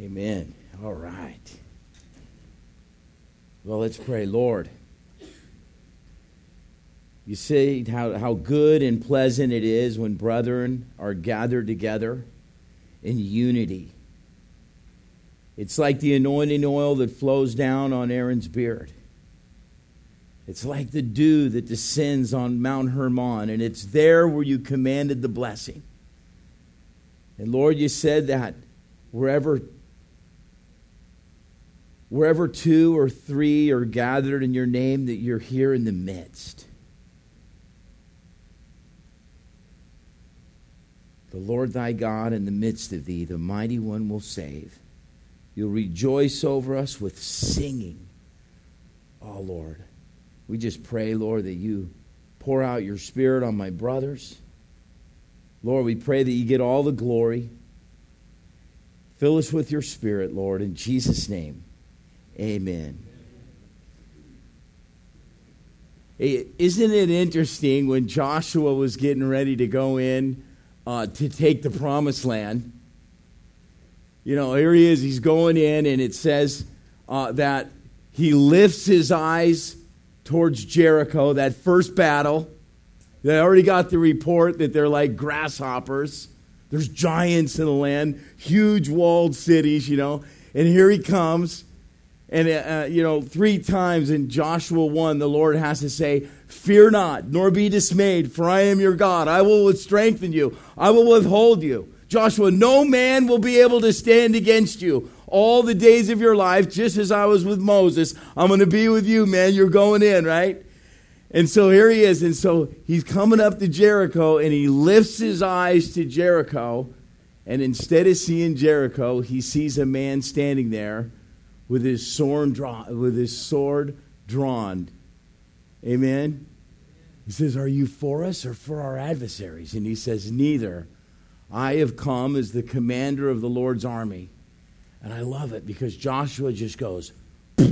Amen. All right. Well, let's pray. Lord, you see how good and pleasant it is when brethren are gathered together in unity. It's like the anointing oil that flows down on Aaron's beard. It's like the dew that descends on Mount Hermon, and it's there where you commanded the blessing. And Lord, you said that wherever two or three are gathered in your name, that you're here in the midst. The Lord thy God in the midst of thee, the mighty one will save. You'll rejoice over us with singing. Oh, Lord, we just pray, Lord, that you pour out your Spirit on my brothers. Lord, we pray that you get all the glory. Fill us with your Spirit, Lord, in Jesus' name. Amen. Isn't it interesting when Joshua was getting ready to go in to take the promised land? You know, here he is, he's going in, and it says that he lifts his eyes towards Jericho, that first battle. They already got the report that they're like grasshoppers. There's giants in the land, huge walled cities, you know. And here he comes. And, 3 times in Joshua 1, the Lord has to say, fear not, nor be dismayed, for I am your God. I will strengthen you. I will withhold you. Joshua, no man will be able to stand against you all the days of your life, just as I was with Moses. I'm going to be with you, man. You're going in, right? And so here he is. And so he's coming up to Jericho, and he lifts his eyes to Jericho. And instead of seeing Jericho, he sees a man standing there with his sword drawn. Amen? He says, are you for us or for our adversaries? And he says, neither. I have come as the commander of the Lord's army. And I love it because Joshua just goes, how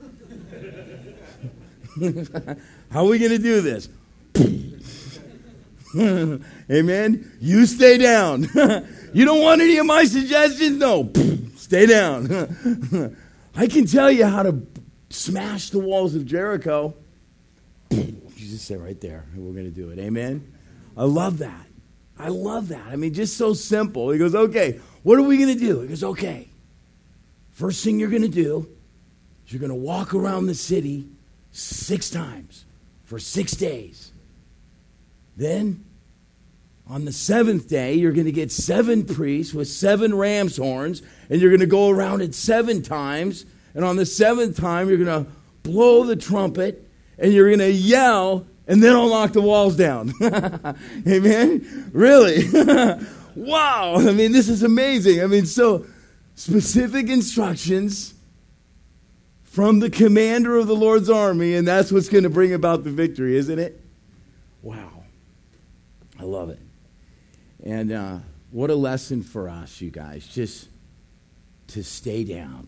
are we going to do this? Amen? You stay down. You don't want any of my suggestions? No. Stay down. I can tell you how to smash the walls of Jericho. You just sit right there, and we're going to do it. Amen? I love that. I love that. I mean, just so simple. He goes, okay, what are we going to do? He goes, okay. First thing you're going to do is you're going to walk around the city 6 times for 6 days. Then, on the 7th day, you're going to get 7 priests with 7 ram's horns, and you're going to go around it 7 times. And on the 7th time, you're going to blow the trumpet, and you're going to yell, and then I'll knock the walls down. Amen? Really? Wow. I mean, this is amazing. I mean, so specific instructions from the commander of the Lord's army, and that's what's going to bring about the victory, isn't it? Wow. I love it. And what a lesson for us, you guys, just to stay down.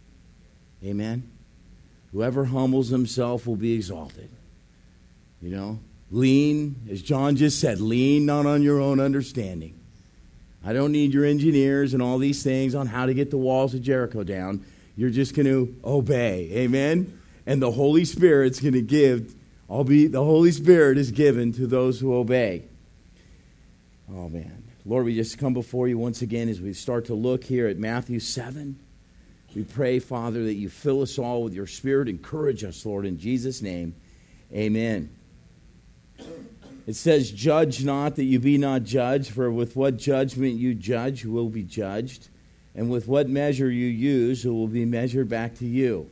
Amen? Whoever humbles himself will be exalted. You know, lean, as John just said, lean not on your own understanding. I don't need your engineers and all these things on how to get the walls of Jericho down. You're just going to obey. Amen? And the Holy Spirit's going to give, the Holy Spirit is given to those who obey. Oh, man. Lord, we just come before you once again as we start to look here at Matthew 7. We pray, Father, that you fill us all with your Spirit. Encourage us, Lord, in Jesus' name. Amen. It says, judge not that you be not judged, for with what judgment you judge, you will be judged. And with what measure you use, it will be measured back to you.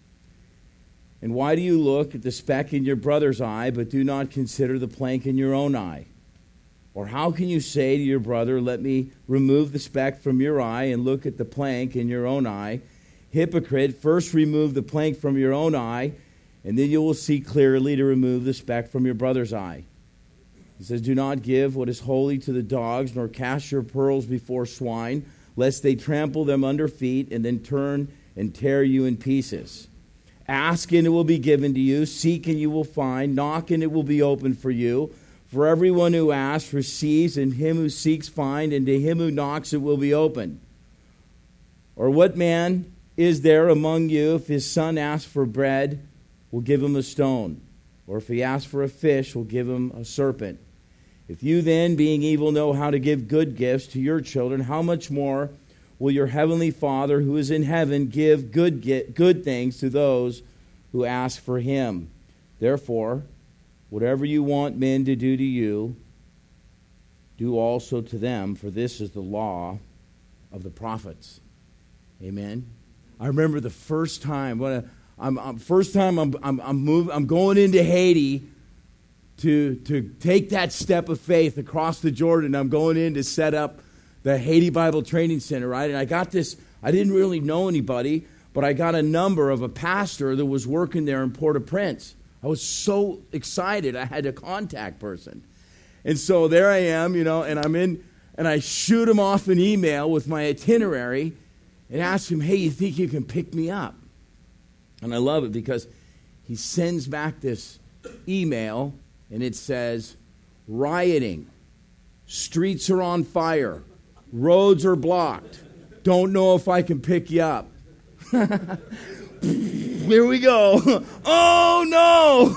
And why do you look at the speck in your brother's eye, but do not consider the plank in your own eye? Or how can you say to your brother, let me remove the speck from your eye and look at the plank in your own eye? Hypocrite, first remove the plank from your own eye, and then you will see clearly to remove the speck from your brother's eye. He says, do not give what is holy to the dogs, nor cast your pearls before swine, lest they trample them under feet and then turn and tear you in pieces. Ask and it will be given to you. Seek and you will find. Knock and it will be opened for you. For everyone who asks receives, and him who seeks finds, and to him who knocks it will be opened. Or what man is there among you, if his son asks for bread, will give him a stone? Or if he asks for a fish, will give him a serpent? If you then, being evil, know how to give good gifts to your children, how much more will your heavenly Father who is in heaven give good things to those who ask for him? Therefore, whatever you want men to do to you, do also to them, for this is the law of the prophets. Amen. I remember the first time when I'm going into Haiti to take that step of faith across the Jordan. I'm going in to set up the Haiti Bible Training Center, right? And I got this. I didn't really know anybody, but I got a number of a pastor that was working there in Port-au-Prince. I was so excited. I had a contact person. And so there I am, and I'm in, and I shoot him off an email with my itinerary and ask him, hey, you think you can pick me up? And I love it because he sends back this email, and it says, rioting, streets are on fire, roads are blocked, don't know if I can pick you up. Here we go. Oh, no.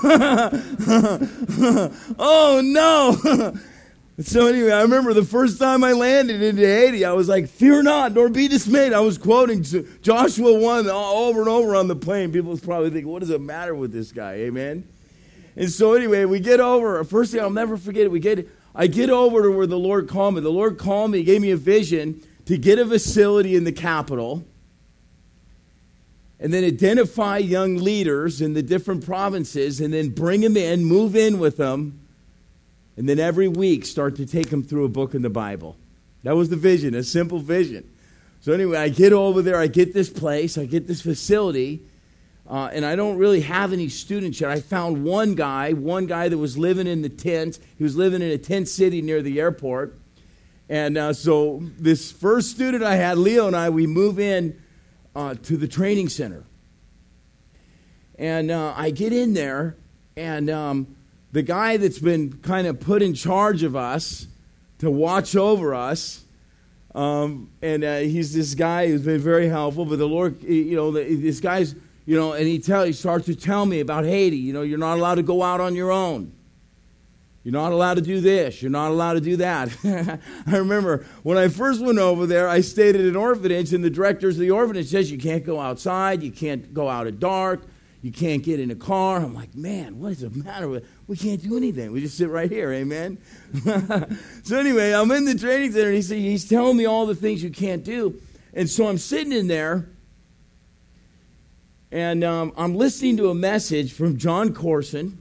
Oh, no. So anyway, I remember the first time I landed into Haiti, I was like, fear not, nor be dismayed. I was quoting Joshua 1 over and over on the plane. People was probably thinking, what does it matter with this guy? Amen? And so anyway, we get over. First thing, I'll never forget it. I get over to where the Lord called me. The Lord called me, gave me a vision to get a facility in the capital and then identify young leaders in the different provinces and then bring them in, move in with them, and then every week start to take them through a book in the Bible. That was the vision, a simple vision. So anyway, I get over there, I get this place, I get this facility, and I don't really have any students yet. I found one guy that was living in the tent. He was living in a tent city near the airport. And so this first student I had, Leo and I, we move in to the training center. And I get in there, and the guy that's been kind of put in charge of us to watch over us, and he's this guy who's been very helpful, but the Lord, this guy's, and he starts to tell me about Haiti. You're not allowed to go out on your own. You're not allowed to do this. You're not allowed to do that. I remember when I first went over there, I stayed at an orphanage, and the directors of the orphanage says you can't go outside, you can't go out at dark, you can't get in a car. I'm like, man, what is the matter with it? We can't do anything. We just sit right here, amen? So anyway, I'm in the training center, and he's telling me all the things you can't do. And so I'm sitting in there, and I'm listening to a message from John Corson.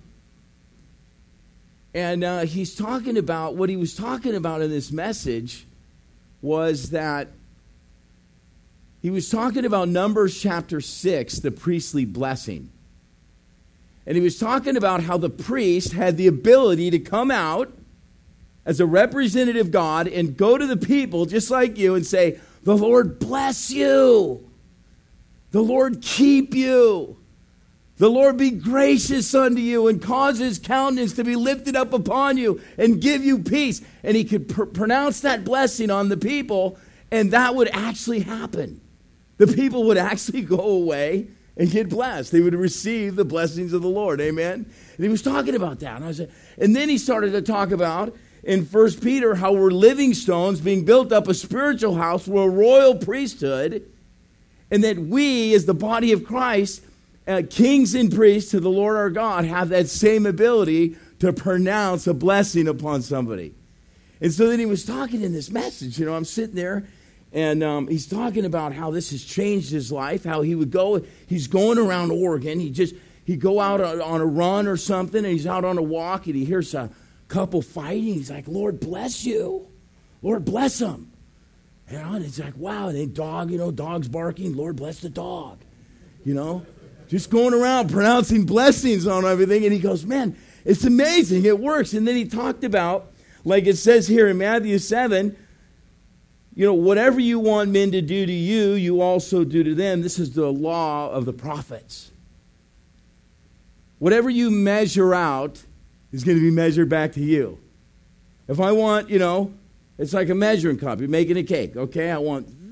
And he's talking about, what he was talking about in this message was that he was talking about Numbers chapter 6, the priestly blessing. And he was talking about how the priest had the ability to come out as a representative of God and go to the people just like you and say, the Lord bless you. The Lord keep you. The Lord be gracious unto you and cause his countenance to be lifted up upon you and give you peace. And he could pronounce that blessing on the people, and that would actually happen. The people would actually go away and get blessed. They would receive the blessings of the Lord. Amen? And he was talking about that. And then he started to talk about in 1 Peter how we're living stones being built up a spiritual house. We're a royal priesthood. And that we, as the body of Christ, kings and priests to the Lord our God, have that same ability to pronounce a blessing upon somebody. And so then he was talking in this message. I'm sitting there, and he's talking about how this has changed his life, how he would go. He's going around Oregon. He'd go out on a run or something, and he's out on a walk, and he hears a couple fighting. He's like, Lord bless you. Lord bless them. And it's like, wow. And then dog's barking. Lord bless the dog. Just going around pronouncing blessings on everything. And he goes, man, it's amazing. It works. And then he talked about, like it says here in Matthew 7, whatever you want men to do to you, you also do to them. This is the law of the prophets. Whatever you measure out is going to be measured back to you. If I want, it's like a measuring cup. You're making a cake. Okay, I want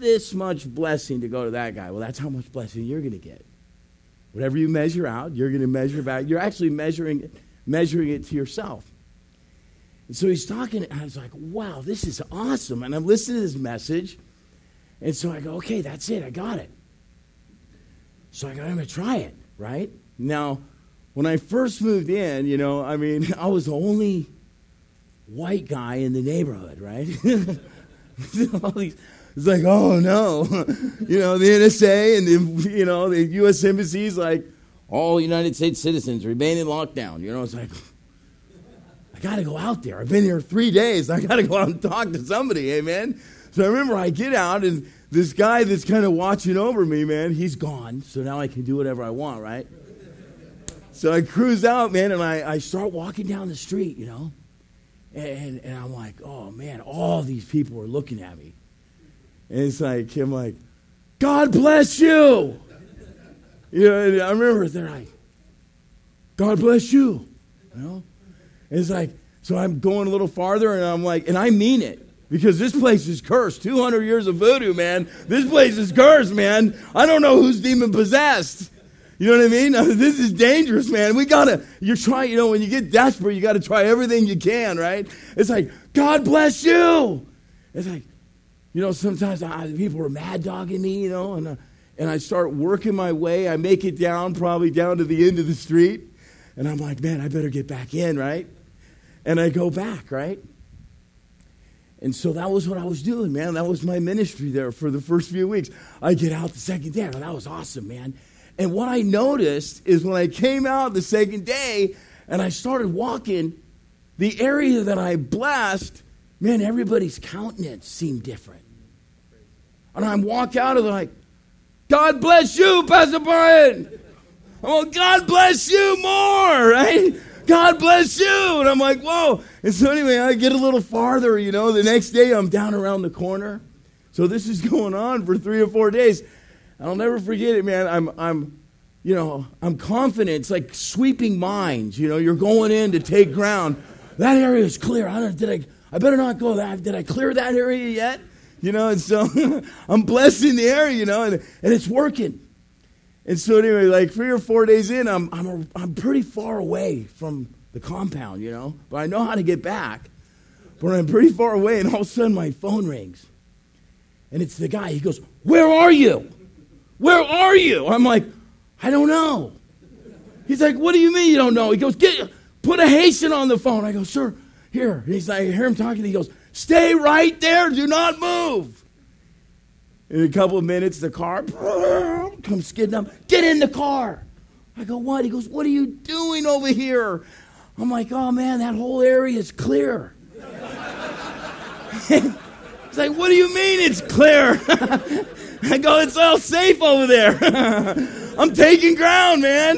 this much blessing to go to that guy. Well, that's how much blessing you're going to get. Whatever you measure out, you're going to measure back. You're actually measuring it to yourself. And so he's talking, and I was like, wow, this is awesome. And I'm listening to this message. And so I go, okay, that's it. I got it. So I go, I'm going to try it, right? Now, when I first moved in, I was the only white guy in the neighborhood, right? It's like, oh, no. The NSA and the U.S. Embassy's like, all United States citizens remain in lockdown. It's like, I got to go out there. I've been here 3 days. I got to go out and talk to somebody, amen? So I remember I get out, and this guy that's kind of watching over me, man, he's gone. So now I can do whatever I want, right? So I cruise out, man, and I start walking down the street, And I'm like, oh, man, all these people are looking at me. And it's like, I'm like, God bless you. And I remember they're like, God bless you. And it's like, so I'm going a little farther, and I'm like, and I mean it. Because this place is cursed. 200 years of voodoo, man. This place is cursed, man. I don't know who's demon possessed. You know what I mean? This is dangerous, man. You're trying, when you get desperate, you got to try everything you can, right? It's like, God bless you. It's like, sometimes people are mad dogging me, and I start working my way. I make it probably down to the end of the street. And I'm like, man, I better get back in, right? And I go back, right? And so that was what I was doing, man. That was my ministry there for the first few weeks. I get out the second day. That was awesome, man. And what I noticed is when I came out the second day and I started walking, the area that I blessed, man, everybody's countenance seemed different. And I walk out of there like, God bless you, Pastor Brian. Oh, God bless you more, right? God bless you. And I'm like, whoa. And so anyway, I get a little farther, The next day I'm down around the corner. So this is going on for 3 or 4 days. I'll never forget it, man. I'm confident. It's like sweeping mines. You're going in to take ground. That area is clear. I better not go there. Did I clear that area yet? And so I'm blessing the area, and it's working. And so anyway, like 3 or 4 days in, I'm pretty far away from the compound, but I know how to get back. But I'm pretty far away, and all of a sudden my phone rings. And it's the guy. He goes, where are you? Where are you? I'm like, I don't know. He's like, what do you mean you don't know? He goes, put a Haitian on the phone. I go, sir, here. And he's like, I hear him talking. He goes, stay right there. Do not move. In a couple of minutes, the car comes skidding up. Get in the car. I go, what? He goes, what are you doing over here? I'm like, oh, man, that whole area is clear. He's like, what do you mean it's clear? I go, it's all safe over there. I'm taking ground, man.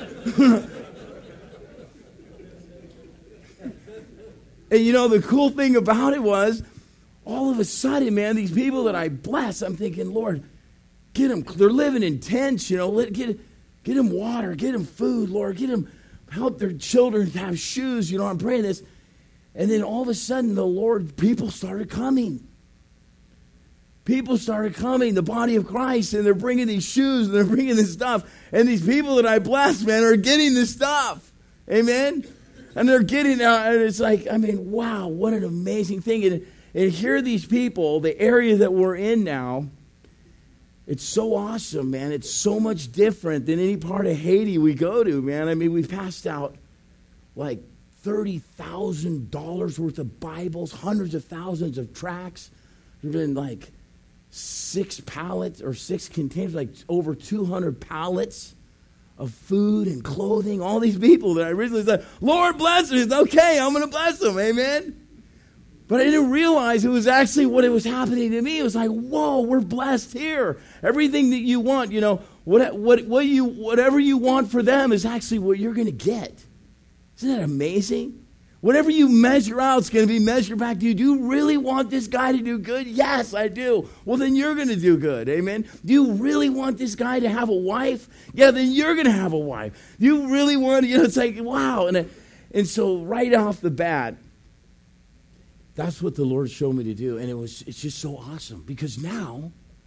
And the cool thing about it was, all of a sudden, man, these people that I bless, I'm thinking, Lord, get them. They're living in tents, get them water, get them food, Lord, help their children have shoes. I'm praying this. And then all of a sudden, people started coming. People started coming, the body of Christ, and they're bringing these shoes, and they're bringing this stuff. And these people that I bless, man, are getting this stuff. Amen? And they're getting out, and it's like, wow, what an amazing thing. And here these people, the area that we're in now, it's so awesome, man. It's so much different than any part of Haiti we go to, man. We've passed out like $30,000 worth of Bibles, hundreds of thousands of tracts. There's been like 6 pallets or 6 containers, like over 200 pallets of food and clothing. All these people that I originally said, Lord bless them. It's okay, I'm going to bless them. Amen. But I didn't realize it was actually what it was happening to me. It was like, whoa, we're blessed here. Everything that you want, whatever you want for them is actually what you're going to get. Isn't that amazing? Whatever you measure out, it's going to be measured back to you. Do you really want this guy to do good? Yes, I do. Well, then you're going to do good. Amen. Do you really want this guy to have a wife? Yeah, then you're going to have a wife. Do you really want, it's like, wow. And so right off the bat, that's what the Lord showed me to do. And it's just so awesome because now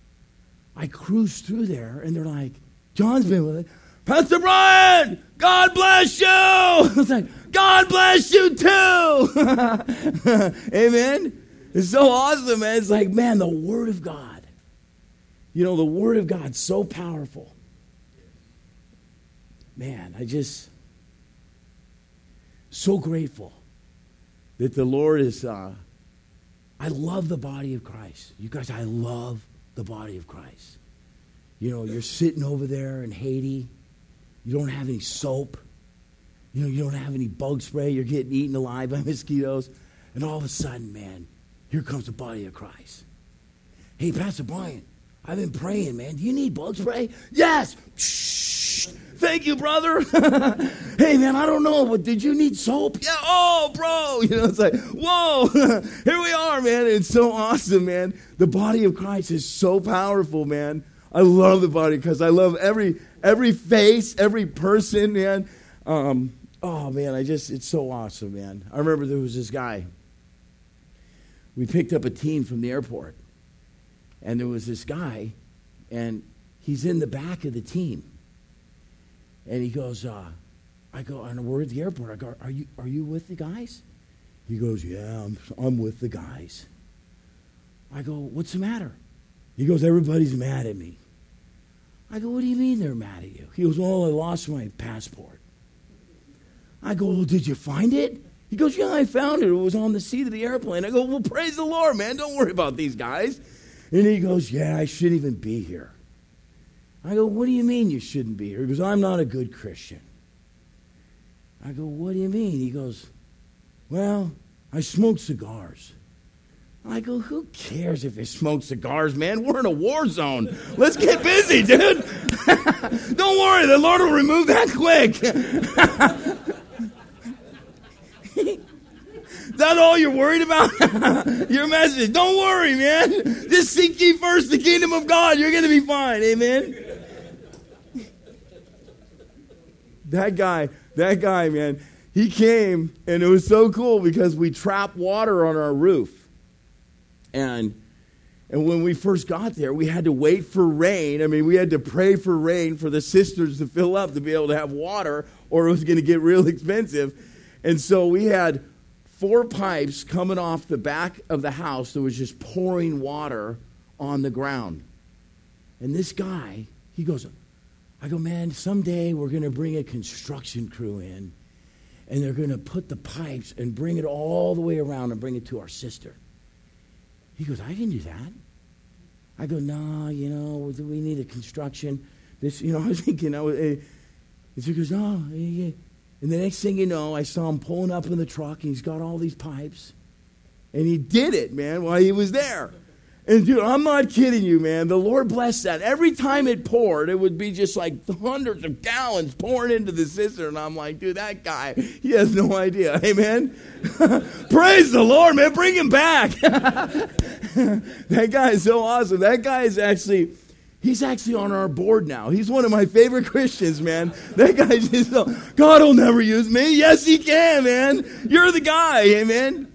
I cruise through there, and they're like, John's been with it. Pastor Brian, God bless you. I was like, God bless you too. Amen. It's so awesome, man. It's like, man, the Word of God. You know, the Word of God's so powerful. Man, so grateful that the Lord is, I love the body of Christ. You guys, I love the body of Christ. You know, you're sitting over there in Haiti. You don't have any soap. You know, you don't have any bug spray. You're getting eaten alive by mosquitoes. And all of a sudden, man, here comes the body of Christ. Hey, Pastor Brian, I've been praying, man. Do you need bug spray? Yes. Shh. Thank you, brother. Hey, man, I don't know, but did you need soap? Yeah. Oh, bro. You know, it's like, whoa. Here we are, man. It's so awesome, man. The body of Christ is so powerful, man. I love the body because I love every face, every person, man. Oh, man, it's so awesome, man. I remember there was this guy. We picked up a team from the airport, and there was this guy, and he's in the back of the team. And he goes, I go, and we're at the airport. I go, are you with the guys? He goes, yeah, I'm with the guys. I go, what's the matter? He goes, everybody's mad at me. I go, what do you mean they're mad at you? He goes, well, I lost my passport. I go, well, did you find it? He goes, yeah, I found it. It was on the seat of the airplane. I go, well, praise the Lord, man. Don't worry about these guys. And he goes, yeah, I shouldn't even be here. I go, what do you mean you shouldn't be here? He goes, I'm not a good Christian. I go, what do you mean? He goes, well, I smoke cigars. I go, who cares if you smoke cigars, man? We're in a war zone. Let's get busy, dude. Don't worry, the Lord will remove that quick. Is that all you're worried about? Your message. Don't worry, man. Just seek ye first the kingdom of God. You're going to be fine. Amen. That guy, man, he came, and it was so cool because we trapped water on our roof. And when we first got there, we had to wait for rain. I mean, we had to pray for rain for the cisterns to fill up to be able to have water, or it was going to get real expensive. And so we had 4 pipes coming off the back of the house that was just pouring water on the ground. And this guy, he goes, I go, man, someday we're going to bring a construction crew in, and they're going to put the pipes and bring it all the way around and bring it to our cistern. He goes, I can do that. I go, no, you know, we need a construction. This, you know, I was thinking, and he goes, no. Yeah. And the next thing you know, I saw him pulling up in the truck, and he's got all these pipes. And he did it, man, while he was there. And, dude, I'm not kidding you, man. The Lord blessed that. Every time it poured, it would be just like hundreds of gallons pouring into the cistern. And I'm like, dude, that guy, he has no idea. Amen? Praise the Lord, man. Bring him back. That guy is so awesome. That guy is actually... He's actually on our board now. He's one of my favorite Christians, man. That guy's just, God will never use me. Yes, he can, man. You're the guy, amen?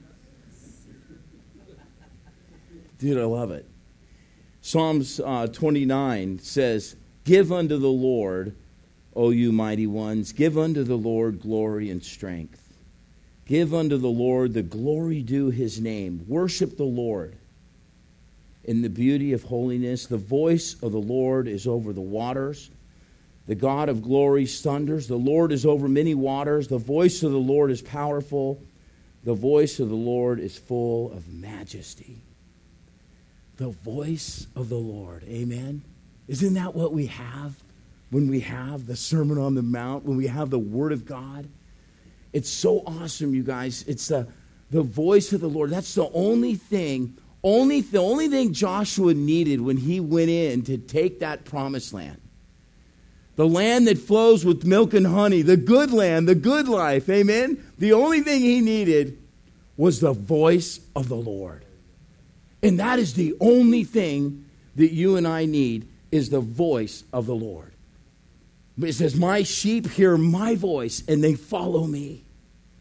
Dude, I love it. Psalms 29 says, give unto the Lord, O you mighty ones. Give unto the Lord glory and strength. Give unto the Lord the glory due his name. Worship the Lord in the beauty of holiness. The voice of the Lord is over the waters. The God of glory thunders. The Lord is over many waters. The voice of the Lord is powerful. The voice of the Lord is full of majesty. The voice of the Lord. Amen. Isn't that what we have when we have the Sermon on the Mount, when we have the Word of God? It's so awesome, you guys. It's the voice of the Lord. That's the only thing Joshua needed when he went in to take that promised land. The land that flows with milk and honey, the good land, the good life, amen? The only thing he needed was the voice of the Lord. And that is the only thing that you and I need, is the voice of the Lord. But it says, my sheep hear my voice and they follow me.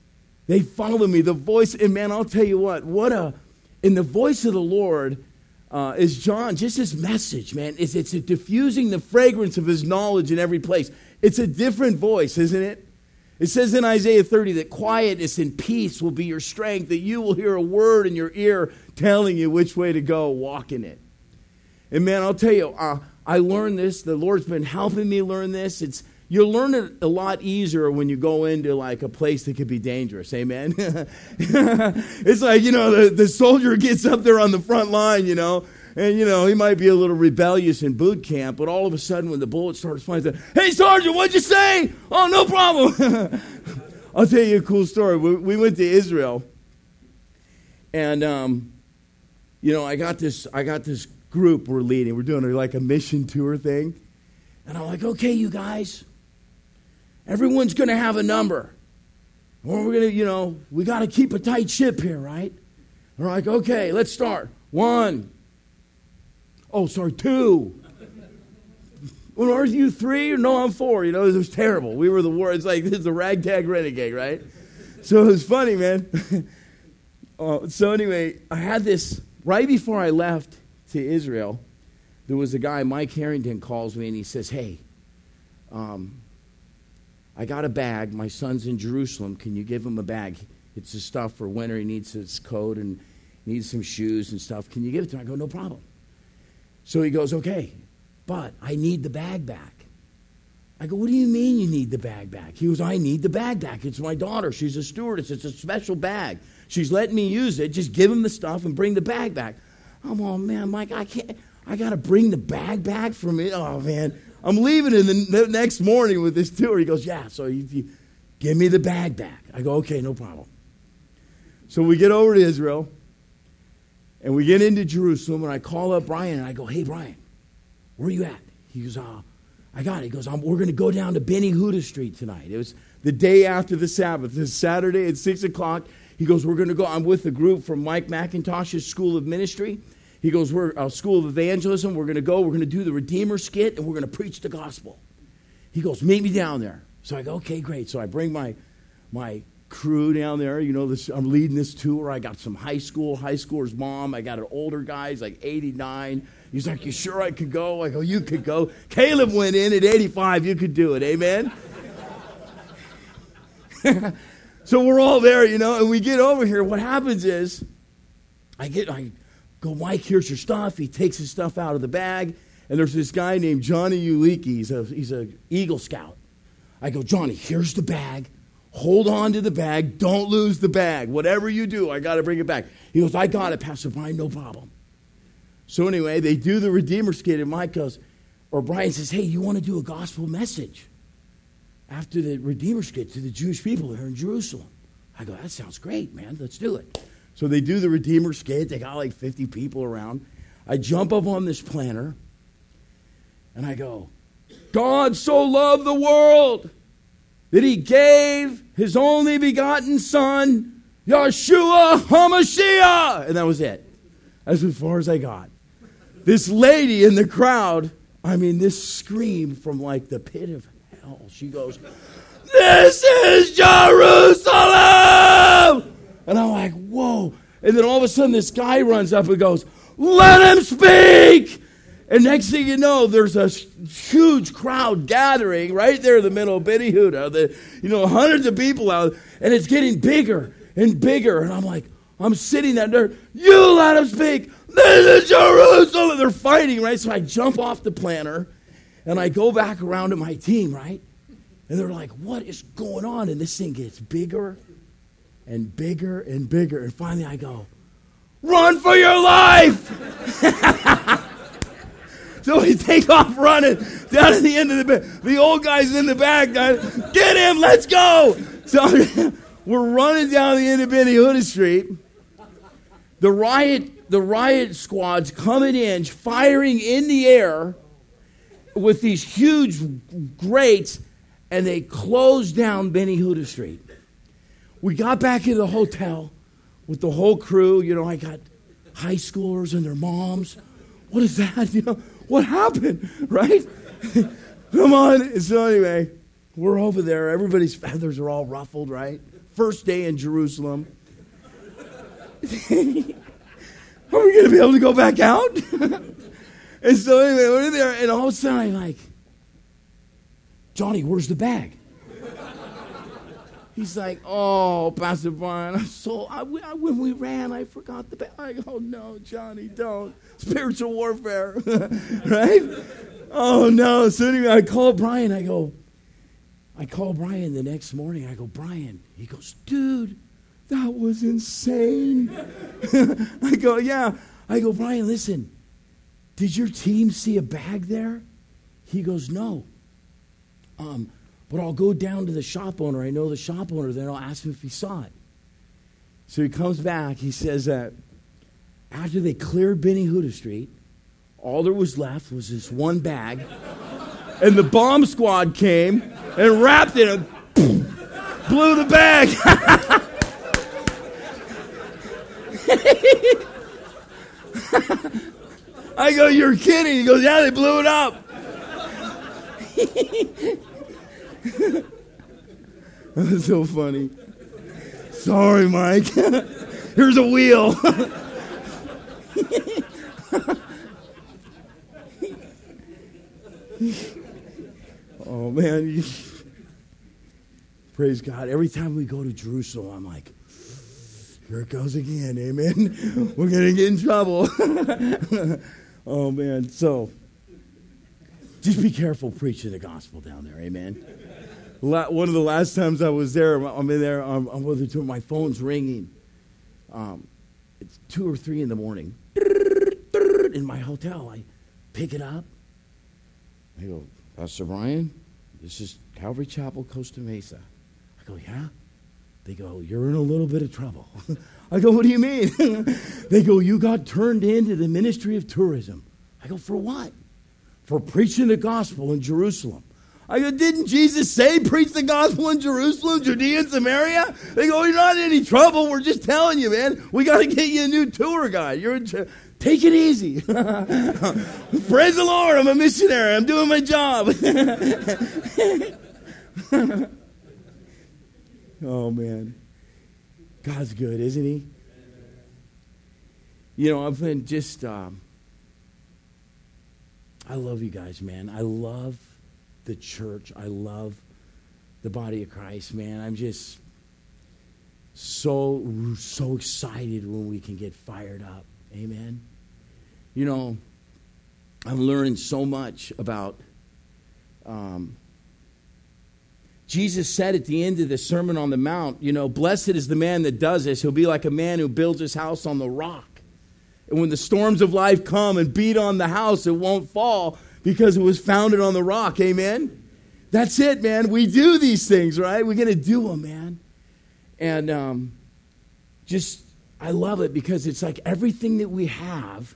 They follow me, the voice. And man, I'll tell you what, in the voice of the Lord, is John, just his message, man. It's diffusing the fragrance of his knowledge in every place. It's a different voice, isn't it? It says in Isaiah 30 that quietness and peace will be your strength, that you will hear a word in your ear telling you which way to go, walk in it. And man, I'll tell you, I learned this. The Lord's been helping me learn this. You'll learn it a lot easier when you go into like a place that could be dangerous. Amen? It's like, the soldier gets up there on the front line, and, he might be a little rebellious in boot camp, but all of a sudden when the bullet starts flying, hey, Sergeant, what'd you say? Oh, no problem. I'll tell you a cool story. We went to Israel, and, I got this group we're leading. We're doing like a mission tour thing. And I'm like, okay, you guys, everyone's going to have a number. Or we're going to, we got to keep a tight ship here, right? We're like, okay, let's start. 1. Oh, sorry, 2. Well, are you 3? No, I'm 4. It was terrible. We were the war. It's like, this is the ragtag renegade, right? So it was funny, man. So anyway, I had this, right before I left to Israel, there was a guy, Mike Harrington calls me, and he says, hey, I got a bag. My son's in Jerusalem. Can you give him a bag? It's the stuff for winter. He needs his coat and needs some shoes and stuff. Can you give it to him? I go, no problem. So he goes, okay, but I need the bag back. I go, what do you mean you need the bag back? He goes, I need the bag back. It's my daughter. She's a stewardess. It's a special bag. She's letting me use it. Just give him the stuff and bring the bag back. I'm all, man, Mike, I can't. I got to bring the bag back from it. Oh, man. I'm leaving in the next morning with this tour. He goes, yeah, so you give me the bag back. I go, okay, no problem. So we get over to Israel, and we get into Jerusalem, and I call up Brian, and I go, hey, Brian, where are you at? He goes, I got it. He goes, we're going to go down to Benny Huda Street tonight. It was the day after the Sabbath. It's Saturday at 6 o'clock. He goes, we're going to go. I'm with a group from Mike McIntosh's School of Ministry. He goes, we're a School of Evangelism. We're going to go. We're going to do the Redeemer skit, and we're going to preach the gospel. He goes, meet me down there. So I go, okay, great. So I bring my crew down there. I'm leading this tour. I got some high schooler's mom. I got an older guy. He's like 89. He's like, you sure I could go? I go, you could go. Caleb went in at 85. You could do it. Amen? So we're all there, and we get over here. What happens is I go, Mike, here's your stuff. He takes his stuff out of the bag, and there's this guy named Johnny Uliki. He's a Eagle Scout. I go, Johnny, here's the bag. Hold on to the bag. Don't lose the bag. Whatever you do, I got to bring it back. He goes, I got it, Pastor Brian, no problem. So anyway, they do the Redeemer skit, and Mike goes, or Brian says, hey, you want to do a gospel message after the Redeemer skit to the Jewish people here in Jerusalem? I go, that sounds great, man. Let's do it. So they do the Redeemer skit. They got like 50 people around. I jump up on this planter, and I go, God so loved the world that he gave his only begotten son, Yeshua HaMashiach. And that was it. That's as far as I got. This lady in the crowd, this scream from like the pit of hell. She goes, this is Jerusalem! And I'm like, whoa. And then all of a sudden this guy runs up and goes, let him speak! And next thing you know, there's a huge crowd gathering right there in the middle of Benny Huda. Hundreds of people out, and it's getting bigger and bigger. And I'm like, I'm sitting there, you let him speak! This is Jerusalem! They're fighting, right? So I jump off the planter, and I go back around to my team, right? And they're like, what is going on? And this thing gets bigger and bigger and bigger. And finally I go, run for your life! So we take off running down at the end of the bed. The old guy's in the back. Get him, let's go! So we're running down the end of Benny Huda Street. The riot squad's coming in, firing in the air with these huge grates, and they closed down Benny Huda Street. We got back into the hotel with the whole crew. I got high schoolers and their moms. What is that? What happened, right? Come on. So anyway, we're over there. Everybody's feathers are all ruffled, right? First day in Jerusalem. Are we going to be able to go back out? And so anyway, we're in there, and all of a sudden I'm like, Johnny, where's the bag? He's like, oh, Pastor Brian, when we ran, I forgot the bag. I go, oh, no, Johnny, don't. Spiritual warfare, right? Oh, no. So anyway, I call Brian. I call Brian the next morning. I go, Brian. He goes, dude, that was insane. I go, yeah. I go, Brian, listen, did your team see a bag there? He goes, no. But I'll go down to the shop owner. I know the shop owner there. I'll ask him if he saw it. So he comes back. He says that after they cleared Benny Huda Street, all there was left was this one bag. And the bomb squad came and wrapped it and blew the bag. I go, you're kidding. He goes, yeah, they blew it up. That's so funny. Sorry, Mike. Here's a wheel. Oh, man. Praise God. Every time we go to Jerusalem, I'm like, here it goes again. Amen. We're going to get in trouble. Oh, man. So, just be careful preaching the gospel down there. Amen. One of the last times I was there, I'm in there, my phone's ringing. It's 2 or 3 in the morning. In my hotel, I pick it up. I go, Pastor Brian, this is Calvary Chapel, Costa Mesa. I go, yeah? They go, you're in a little bit of trouble. I go, what do you mean? They go, you got turned into the ministry of tourism. I go, for what? For preaching the gospel in Jerusalem. I go, didn't Jesus say preach the gospel in Jerusalem, Judea and Samaria? They go, you're not in any trouble. We're just telling you, man. We got to get you a new tour guide. Take it easy. Praise the Lord. I'm a missionary. I'm doing my job. Oh, man. God's good, isn't he? You know, I've been just, I love you guys, man. I love the church. I love the body of Christ, man. I'm just so excited when we can get fired up. Amen. You know, I'm learning so much about Jesus said at the end of the Sermon on the Mount, you know, blessed is the man that does this. He'll be like a man who builds his house on the rock. And when the storms of life come and beat on the house, it won't fall because it was founded on the rock. Amen? That's it, man. We do these things, right? We're going to do them, man. And I love it because it's like everything that we have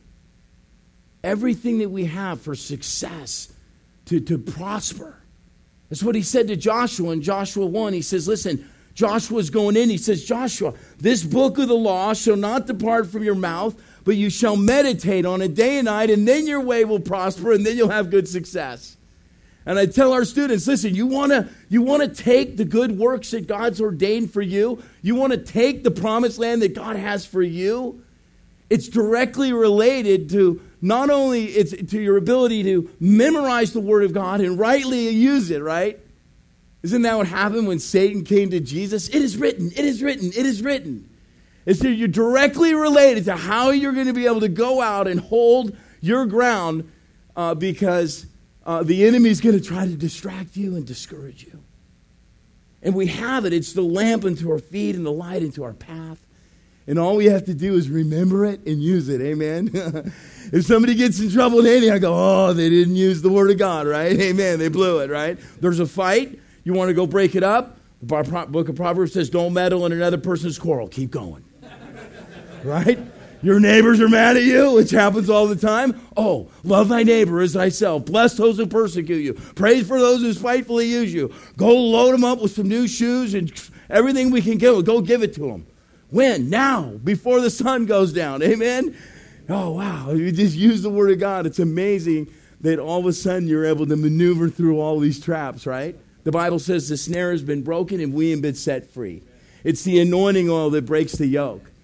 for success, to prosper. That's what he said to Joshua in Joshua 1. He says, listen, Joshua's going in. He says, Joshua, this book of the law shall not depart from your mouth, but you shall meditate on it day and night, and then your way will prosper, and then you'll have good success. And I tell our students, listen, you want to take the good works that God's ordained for you? You want to take the promised land that God has for you? It's directly related to not only to your ability to memorize the Word of God and rightly use it, right? Isn't that what happened when Satan came to Jesus? It is written, it is written, it is written. It's that you're directly related to how you're going to be able to go out and hold your ground because the enemy's going to try to distract you and discourage you. And we have it. It's the lamp unto our feet and the light into our path. And all we have to do is remember it and use it. Amen. If somebody gets in trouble in Haiti, I go, oh, they didn't use the Word of God, right? Amen. They blew it, right? There's a fight. You want to go break it up? The book of Proverbs says, don't meddle in another person's quarrel. Keep going. Right? Your neighbors are mad at you, which happens all the time. Oh, love thy neighbor as thyself. Bless those who persecute you. Praise for those who spitefully use you. Go load them up with some new shoes and everything we can give. Go give it to them. When? Now, before the sun goes down. Amen? Oh, wow. You just use the Word of God. It's amazing that all of a sudden you're able to maneuver through all these traps, right? The Bible says the snare has been broken and we have been set free. It's the anointing oil that breaks the yoke.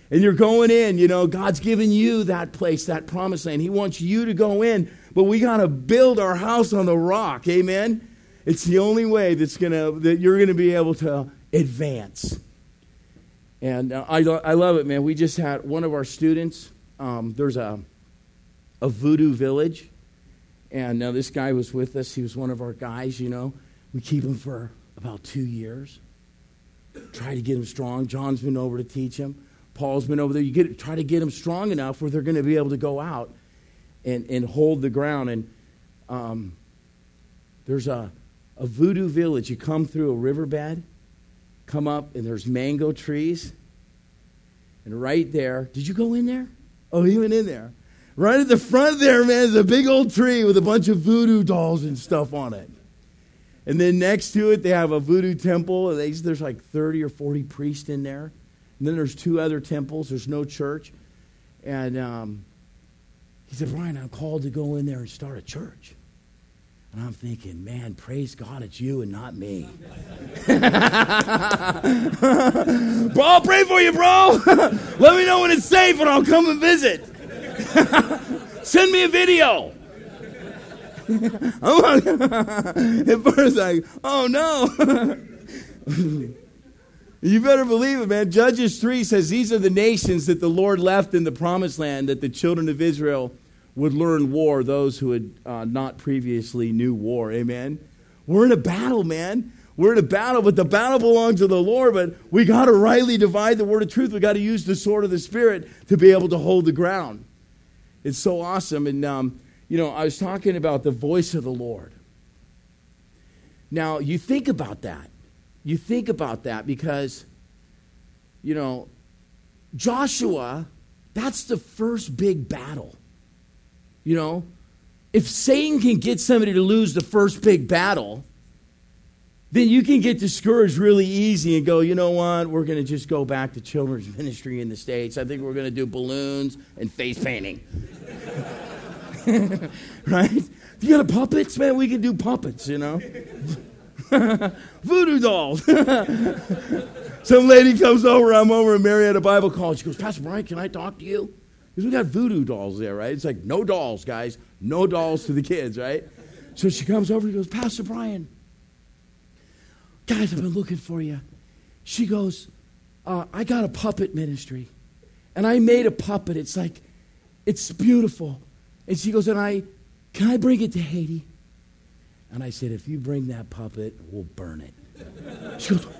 And you're going in, God's given you that place, that promised land. He wants you to go in, but we got to build our house on the rock, amen? It's the only way that you're going to be able to advance. And I love it, man. We just had one of our students, there's a voodoo village, and this guy was with us. He was one of our guys, We keep him for about 2 years. Try to get him strong. John's been over to teach him. Paul's been over there. Try to get them strong enough where they're going to be able to go out and hold the ground. And there's a voodoo village. You come through a riverbed, come up, and there's mango trees. And right there, did you go in there? Oh, he went in there. Right at the front there, man, is a big old tree with a bunch of voodoo dolls and stuff on it. And then next to it, they have a voodoo temple. There's like 30 or 40 priests in there. And then there's 2 other temples. There's no church. And he said, Brian, I'm called to go in there and start a church. And I'm thinking, man, praise God, it's you and not me. Bro, I'll pray for you, bro. Let me know when it's safe and I'll come and visit. Send me a video. At first, oh no. You better believe it, man. Judges 3 says these are the nations that the Lord left in the promised land that the children of Israel would learn war, those who had not previously knew war. Amen? We're in a battle, man. We're in a battle, but the battle belongs to the Lord, but we got to rightly divide the word of truth. We got to use the sword of the Spirit to be able to hold the ground. It's so awesome. And, I was talking about the voice of the Lord. Now, you think about that. You think about that because, Joshua, that's the first big battle. If Satan can get somebody to lose the first big battle, then you can get discouraged really easy and go, you know what, we're going to just go back to children's ministry in the States. I think we're going to do balloons and face painting. Right? You got a puppets? Man, we can do puppets, Voodoo dolls. Some lady comes over, I'm over at Marietta Bible College. She goes, Pastor Brian, can I talk to you? Because we got voodoo dolls there, right? It's like, no dolls, guys. No dolls to the kids, right? So she comes over and goes, Pastor Brian, guys, I've been looking for you. She goes, I got a puppet ministry. And I made a puppet. It's beautiful. And she goes, can I bring it to Haiti? And I said, if you bring that puppet, we'll burn it. She goes,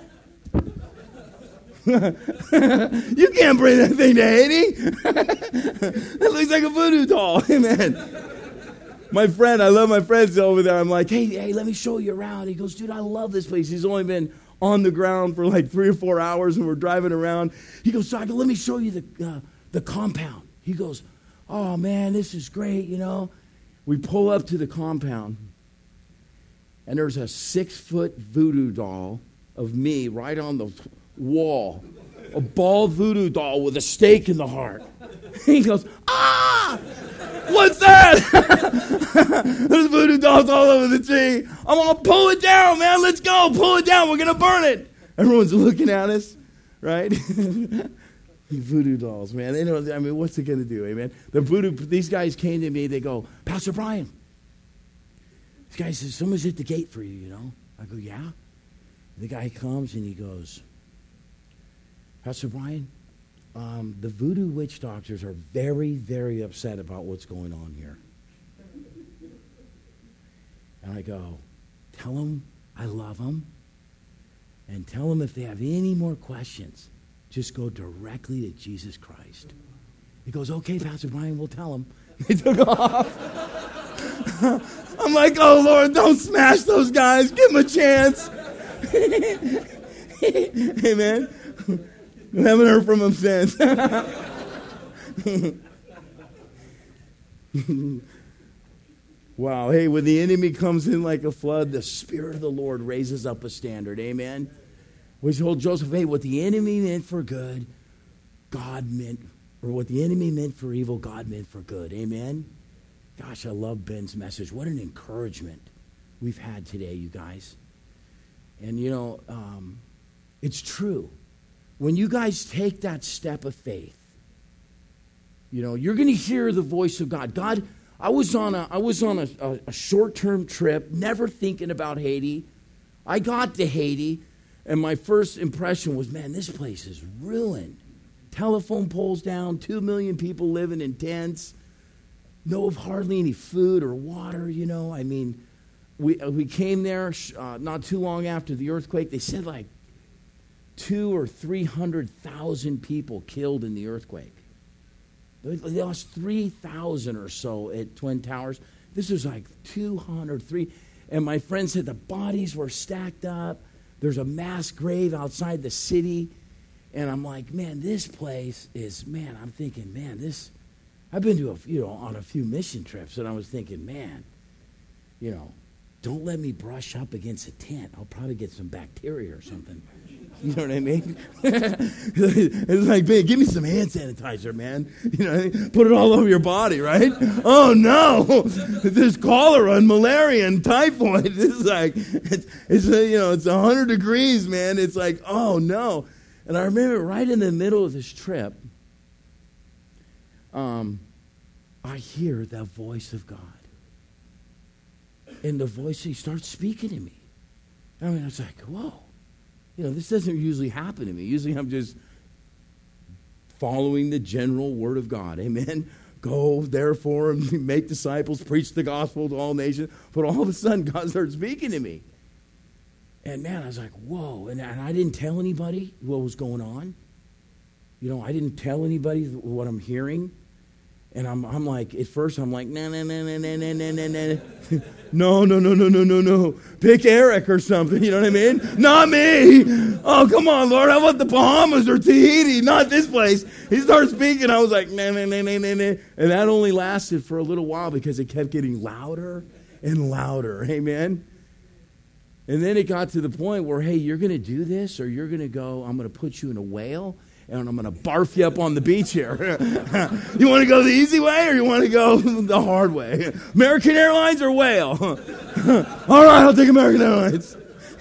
you can't bring that thing to Haiti. That looks like a voodoo doll. Amen. My friend, I love my friends over there. I'm like, hey, let me show you around. He goes, dude, I love this place. He's only been on the ground for like 3 or 4 hours and we're driving around. He goes, so I go, let me show you the compound. He goes, oh, man, this is great, We pull up to the compound, and there's a 6-foot voodoo doll of me right on the wall. A bald voodoo doll with a stake in the heart. He goes, what's that? There's voodoo dolls all over the tree. I'm going to pull it down, man. Let's go. Pull it down. We're going to burn it. Everyone's looking at us, right? Voodoo dolls, man. They know, what's it going to do, amen? These guys came to me. They go, Pastor Brian, this guy says, someone's at the gate for you, I go, yeah? And the guy comes and he goes, Pastor Brian, the voodoo witch doctors are very, very upset about what's going on here. And I go, tell them I love them, and tell them if they have any more questions, just go directly to Jesus Christ. He goes, okay, Pastor Brian, we'll tell them. They took off. I'm like, oh, Lord, don't smash those guys. Give them a chance. Amen. I haven't heard from him since. Wow. Hey, when the enemy comes in like a flood, the Spirit of the Lord raises up a standard. Amen. We told Joseph, hey, what the enemy meant for good, what the enemy meant for evil, God meant for good. Amen. Gosh, I love Ben's message. What an encouragement we've had today, you guys. And, it's true. When you guys take that step of faith You know, you're going to hear the voice of God. God, I was on a short-term trip, never thinking about Haiti. I got to Haiti, and my first impression was, man, this place is ruined. Telephone poles down, 2 million people living in tents, no hardly any food or water, you know. I mean, we came there not too long after the earthquake. They said like 200,000 or 300,000 people killed in the earthquake. They lost 3,000 or so at Twin Towers. This was like 203. And my friend said the bodies were stacked up. There's a mass grave outside the city. And I'm like, man, this place is, man, I'm thinking, man, this, I've been to on a few mission trips, and I was thinking, man, you know, don't let me brush up against a tent. I'll probably get some bacteria or something. You know what I mean? It's like, man, give me some hand sanitizer, man. You know, put it all over your body, right? Oh no, there's cholera and malaria and typhoid. This is like, it's 100 degrees, man. It's like, oh no. And I remember right in the middle of this trip, I hear the voice of God. And the voice, he starts speaking to me. I mean, I was like, whoa. You know, this doesn't usually happen to me. Usually I'm just following the general word of God. Amen. Go, therefore, and make disciples, preach the gospel to all nations. But all of a sudden, God started speaking to me. And, man, I was like, whoa. And I didn't tell anybody what was going on. You know, I didn't tell anybody what I'm hearing. And I'm like, at first I'm like, no. No. Pick Eric or something, you know what I mean? Not me. Oh, come on, Lord. How about the Bahamas or Tahiti? Not this place. He started speaking. I was like, no. And that only lasted for a little while because it kept getting louder and louder. Amen? And then it got to the point where, hey, you're going to do this, or you're going to go, I'm going to put you in a whale, and I'm going to barf you up on the beach here. You want to go the easy way, or you want to go the hard way? American Airlines or whale? All right, I'll take American Airlines.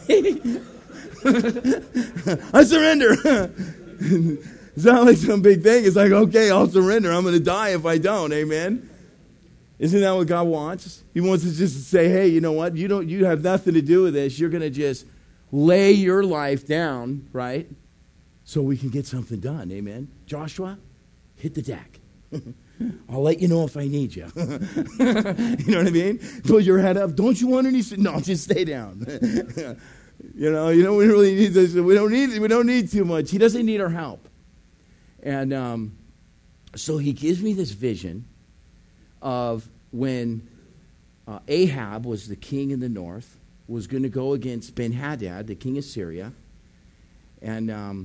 I surrender. It's not like some big thing. It's like, okay, I'll surrender. I'm going to die if I don't. Amen. Isn't that what God wants? He wants us just to say, hey, you know what? You have nothing to do with this. You're going to just lay your life down, right? So we can get something done. Amen. Joshua, hit the deck. I'll let you know if I need you. You know what I mean? Put your head up. Don't you want any? No, just stay down. We really need this. We don't need too much. He doesn't need our help. And so he gives me this vision of when Ahab was the king in the north, was going to go against Ben-Hadad, the king of Syria. And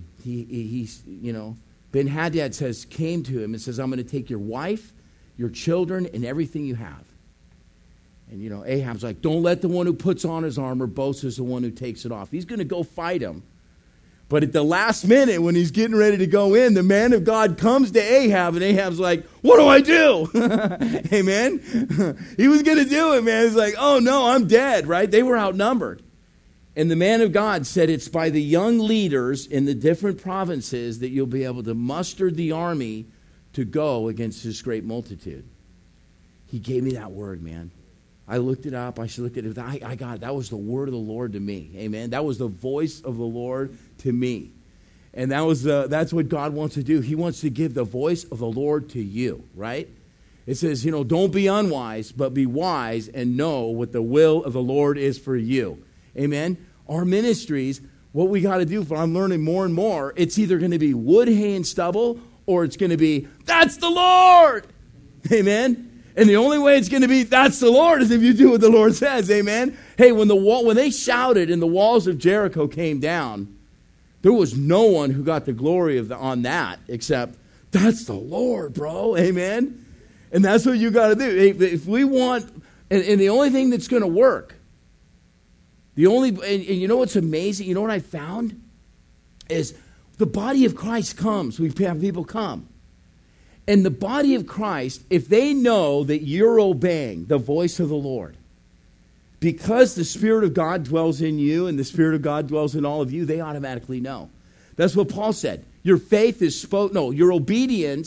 Ben-Hadad came to him and says, I'm going to take your wife, your children, and everything you have. And, Ahab's like, don't let the one who puts on his armor boast as the one who takes it off. He's going to go fight him. But at the last minute, when he's getting ready to go in, the man of God comes to Ahab, and Ahab's like, what do I do? Amen? He was going to do it, man. He's like, oh, no, I'm dead, right? They were outnumbered. And the man of God said, it's by the young leaders in the different provinces that you'll be able to muster the army to go against this great multitude. He gave me that word, man. I looked it up. I looked at it. I got it. That was the word of the Lord to me. Amen. That was the voice of the Lord to me. And that's what God wants to do. He wants to give the voice of the Lord to you, right? It says, don't be unwise, but be wise and know what the will of the Lord is for you. Amen. Our ministries, what we got to do, for I'm learning more and more, it's either going to be wood, hay, and stubble, or it's going to be, that's the Lord. Amen. And the only way it's going to be, that's the Lord, is if you do what the Lord says. Amen. Hey, when they shouted and the walls of Jericho came down, there was no one who got the glory on that except, that's the Lord, bro. Amen. And that's what you got to do. If we want, and the only thing that's going to work, and you know what's amazing? You know what I found? Is the body of Christ comes. We have people come. And the body of Christ, if they know that you're obeying the voice of the Lord, because the Spirit of God dwells in you and the Spirit of God dwells in all of you, they automatically know. That's what Paul said. Your faith is your obedience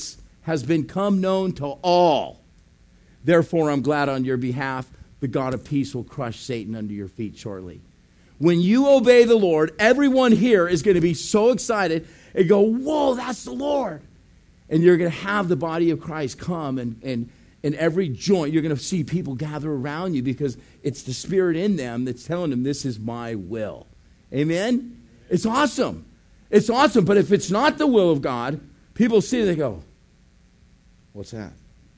has become known to all. Therefore, I'm glad on your behalf. The God of peace will crush Satan under your feet shortly. When you obey the Lord, everyone here is going to be so excited and go, whoa, that's the Lord. And you're going to have the body of Christ come and in every joint, you're going to see people gather around you because it's the Spirit in them that's telling them this is my will. Amen? It's awesome. It's awesome. But if it's not the will of God, people see it, they go, what's that?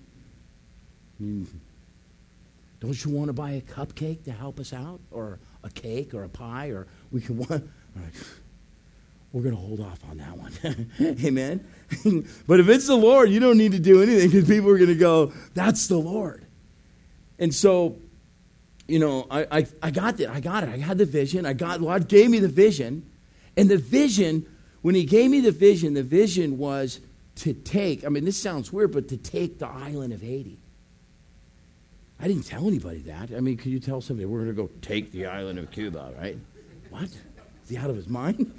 Don't you want to buy a cupcake to help us out? Or a cake or a pie? Or we can want... We're going to hold off on that one. Amen? But if it's the Lord, you don't need to do anything because people are going to go, that's the Lord. And so, I got it. I got it. I had the vision. God gave me the vision. And the vision, when he gave me the vision was to take, this sounds weird, but to take the island of Haiti. I didn't tell anybody that. Could you tell somebody, we're going to go take the island of Cuba, right? What? Is he out of his mind?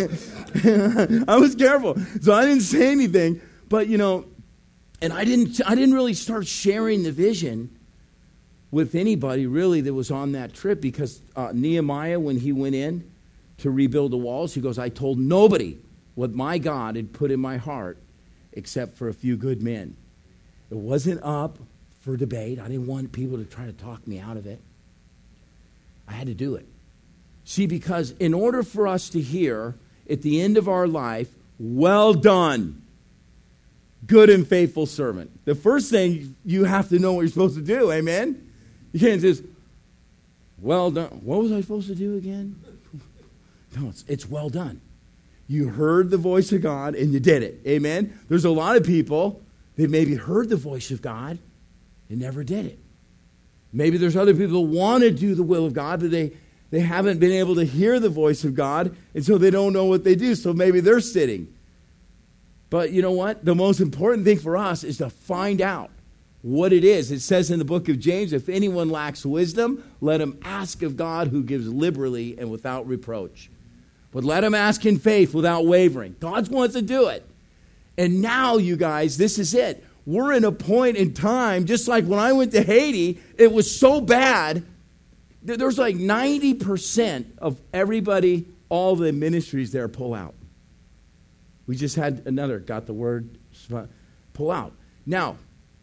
I was careful. So I didn't say anything. But, and I didn't really start sharing the vision with anybody, really, that was on that trip because Nehemiah, when he went in to rebuild the walls, he goes, I told nobody what my God had put in my heart except for a few good men. It wasn't up for debate. I didn't want people to try to talk me out of it. I had to do it. See, because in order for us to hear at the end of our life, well done, good and faithful servant, the first thing you have to know what you're supposed to do, amen? You can't just, well done. What was I supposed to do again? No, it's well done. You heard the voice of God and you did it, amen? There's a lot of people that maybe heard the voice of God and never did it. Maybe there's other people that want to do the will of God, but they haven't been able to hear the voice of God, and so they don't know what they do, so maybe they're sitting. But you know what? The most important thing for us is to find out what it is. It says in the book of James, if anyone lacks wisdom, let him ask of God who gives liberally and without reproach. But let him ask in faith without wavering. God wants to do it. And now, you guys, this is it. We're in a point in time, just like when I went to Haiti, it was so bad. There's like 90% of everybody, all the ministries there pull out. We just had another, got the word, pull out. Now,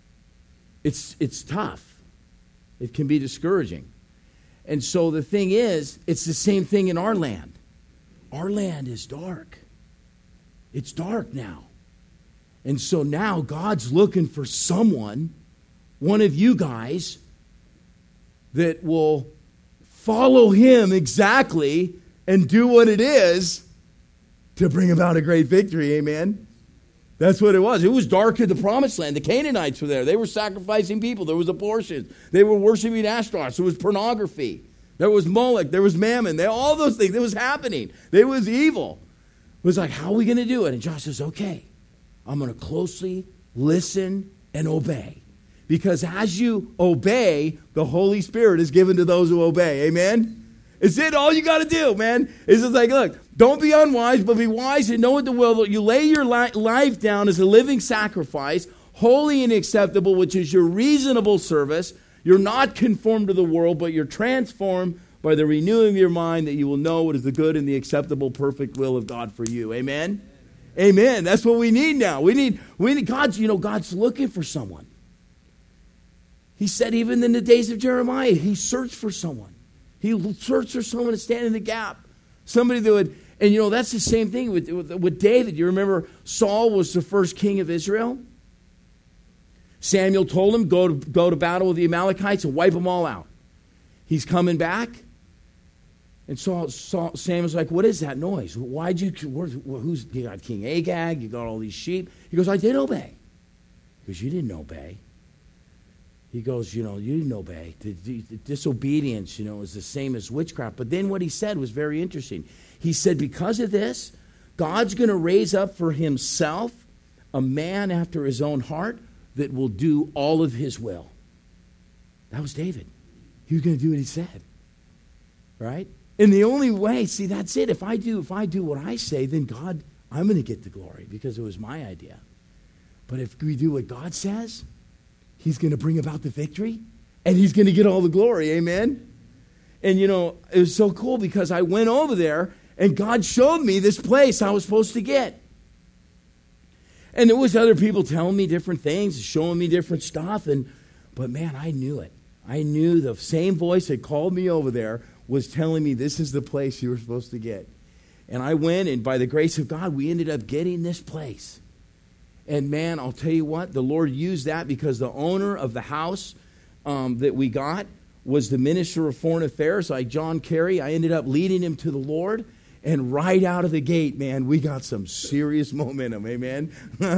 it's tough. It can be discouraging. And so the thing is, it's the same thing in our land. Our land is dark. It's dark now. And so now God's looking for someone, one of you guys, that will follow him exactly and do what it is to bring about a great victory. Amen? That's what it was. It was dark in the promised land. The Canaanites were there. They were sacrificing people. There was abortion. They were worshiping Ashtaroth. There was pornography. There was Moloch. There was Mammon. All those things. It was happening. It was evil. It was like, how are we going to do it? And Josh says, okay, I'm going to closely listen and obey. Because as you obey, the Holy Spirit is given to those who obey. Amen? It's it. All you got to do, man. It's just like, look, don't be unwise, but be wise and know what the will. You lay your life down as a living sacrifice, holy and acceptable, which is your reasonable service. You're not conformed to the world, but you're transformed by the renewing of your mind, that you will know what is the good and the acceptable, perfect will of God for you. Amen? Amen. That's what we need now. We need God's looking for someone. He said even in the days of Jeremiah, he searched for someone. He searched for someone to stand in the gap. Somebody that would, and that's the same thing with David. You remember Saul was the first king of Israel? Samuel told him, go to battle with the Amalekites and wipe them all out. He's coming back. And Samuel's like, what is that noise? You got King Agag, you got all these sheep. He goes, I did obey. Because you didn't obey. He goes, you didn't obey. The disobedience, is the same as witchcraft. But then what he said was very interesting. He said, because of this, God's going to raise up for himself a man after his own heart that will do all of his will. That was David. He was going to do what he said. Right? And the only way, see, that's it. If I do what I say, then God, I'm going to get the glory because it was my idea. But if we do what God says, he's going to bring about the victory, and he's going to get all the glory. Amen? And, you know, it was so cool because I went over there, and God showed me this place I was supposed to get. And there was other people telling me different things, showing me different stuff. But, man, I knew it. I knew the same voice that called me over there was telling me this is the place you were supposed to get. And I went, and by the grace of God, we ended up getting this place. And, man, I'll tell you what, the Lord used that because the owner of the house that we got was the Minister of Foreign Affairs, like John Kerry. I ended up leading him to the Lord. And right out of the gate, man, we got some serious momentum, amen?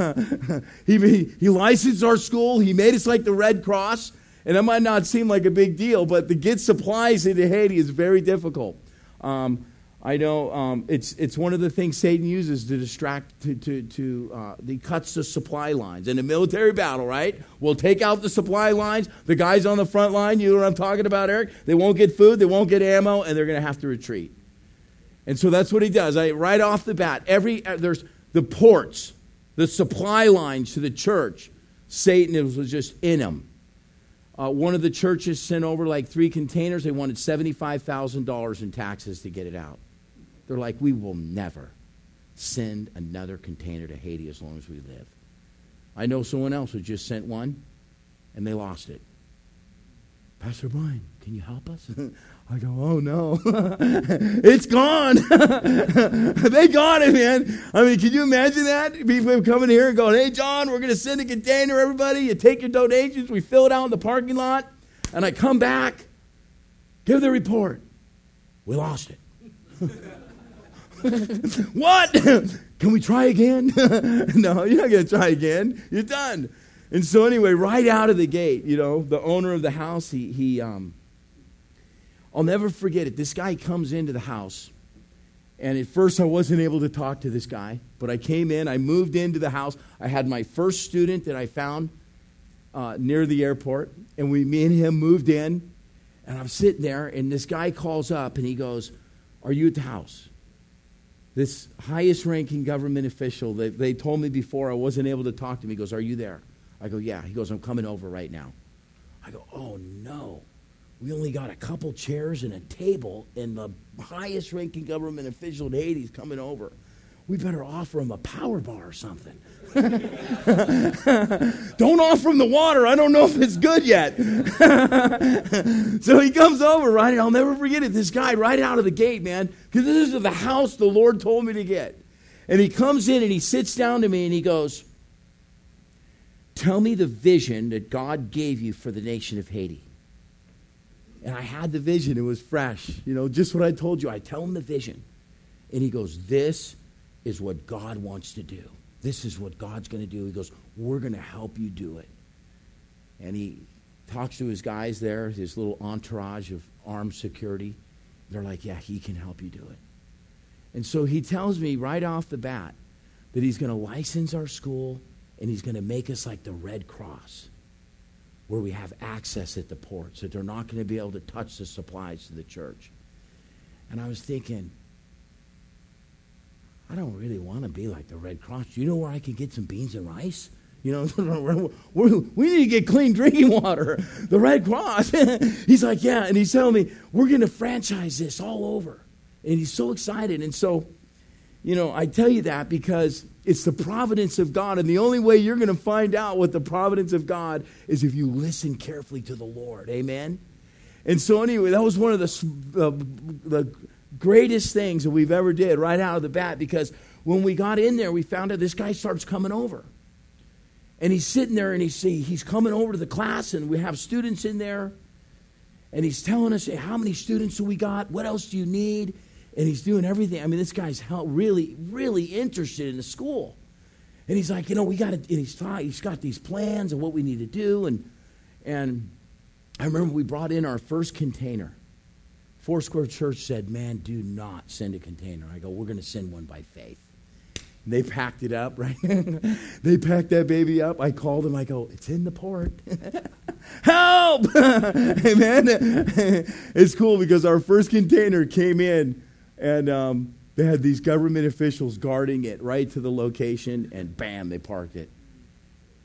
He licensed our school. He made us like the Red Cross. And that might not seem like a big deal, but to get supplies into Haiti is very difficult. I know it's one of the things Satan uses to distract, he cuts the supply lines. In a military battle, right? We'll take out the supply lines. The guys on the front line, you know what I'm talking about, Eric? They won't get food, they won't get ammo, and they're going to have to retreat. And so that's what he does. Right off the bat, there's the ports, the supply lines to the church. Satan was just in them. One of the churches sent over like 3 containers. They wanted $75,000 in taxes to get it out. They're like, we will never send another container to Haiti as long as we live. I know someone else who just sent one, and they lost it. Pastor Brian, can you help us? I go, oh, no. It's gone. They got it, man. I mean, can you imagine that? People coming here and going, hey, John, we're going to send a container, everybody. You take your donations. We fill it out in the parking lot. And I come back, give the report. We lost it. What? Can we try again? No, you're not going to try again. You're done. And so anyway, right out of the gate, you know, the owner of the house, I'll never forget it. This guy comes into the house, and at first I wasn't able to talk to this guy, but I came in, I moved into the house. I had my first student that I found near the airport, and me and him moved in, and I'm sitting there, and this guy calls up, and he goes, are you at the house? This highest-ranking government official, they told me before I wasn't able to talk to him. He goes, are you there? I go, yeah. He goes, I'm coming over right now. I go, oh, no. We only got a couple chairs and a table, and the highest-ranking government official in Haiti is coming over. We better offer him a power bar or something. Don't offer him the water. I don't know if it's good yet. So he comes over, right? And I'll never forget it. This guy right out of the gate, man, because this is the house the Lord told me to get. And he comes in and he sits down to me and he goes, tell me the vision that God gave you for the nation of Haiti. And I had the vision. It was fresh. You know, just what I told you. I tell him the vision. And he goes, this is what God wants to do. This is what God's going to do. He goes, we're going to help you do it. And he talks to his guys there, his little entourage of armed security. They're like, yeah, he can help you do it. And so he tells me right off the bat that he's going to license our school and he's going to make us like the Red Cross, where we have access at the ports, that they're not going to be able to touch the supplies to the church. And I was thinking, I don't really want to be like the Red Cross. Do you know where I can get some beans and rice? You know, we need to get clean drinking water. The Red Cross. He's like, yeah. And he's telling me, we're going to franchise this all over. And he's so excited. And so, you know, I tell you that because it's the providence of God. And the only way you're going to find out what the providence of God is if you listen carefully to the Lord. Amen? And so anyway, that was one of the greatest things that we've ever did right out of the bat, because when we got in there, we found out this guy starts coming over. And he's sitting there and he's coming over to the class, and we have students in there. And he's telling us, hey, how many students do we got? What else do you need? And he's doing everything. I mean, this guy's really, really interested in the school. And he's like, you know, we got to, and he's got these plans of what we need to do. And I remember we brought in our first container. Foursquare Church said, man, do not send a container. I go, we're going to send one by faith. And they packed it up, right? They packed that baby up. I called them. I go, it's in the port. Help! Amen. It's cool because our first container came in, and they had these government officials guarding it right to the location, and bam, they parked it.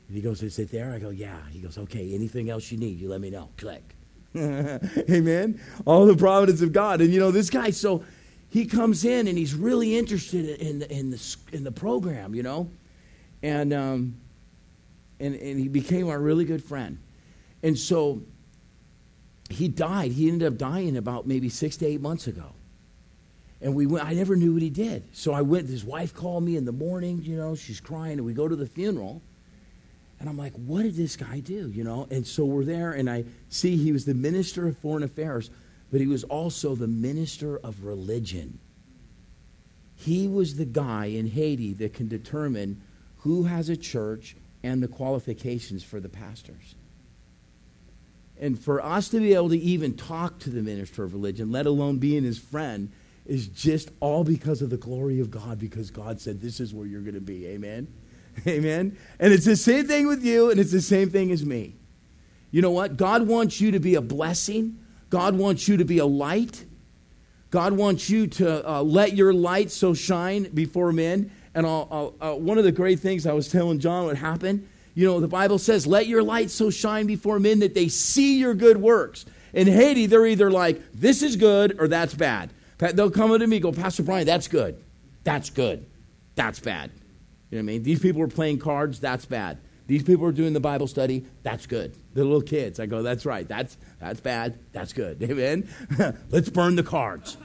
And he goes, is it there? I go, yeah. He goes, okay, anything else you need, you let me know. Click. Amen. All the providence of God. And this guy, so he comes in and he's really interested in the program, and he became our really good friend. And so he died. He ended up dying about maybe 6 to 8 months ago. And we went. I never knew what he did. So I went. His wife called me in the morning. She's crying, and we go to the funeral. And I'm like, what did this guy do? And so we're there, and I see he was the minister of foreign affairs, but he was also the minister of religion. He was the guy in Haiti that can determine who has a church and the qualifications for the pastors. And for us to be able to even talk to the minister of religion, let alone being his friend, is just all because of the glory of God, because God said, this is where you're going to be. Amen? Amen? And it's the same thing with you, and it's the same thing as me. You know what? God wants you to be a blessing. God wants you to be a light. God wants you to let your light so shine before men. And one of the great things I was telling John what happened, the Bible says, let your light so shine before men that they see your good works. In Haiti, they're either like, this is good or that's bad. They'll come up to me and go, Pastor Brian, that's good. That's good. That's bad. You know what I mean? These people are playing cards. That's bad. These people are doing the Bible study. That's good. The little kids. I go, that's right. That's bad. That's good. Amen? Let's burn the cards.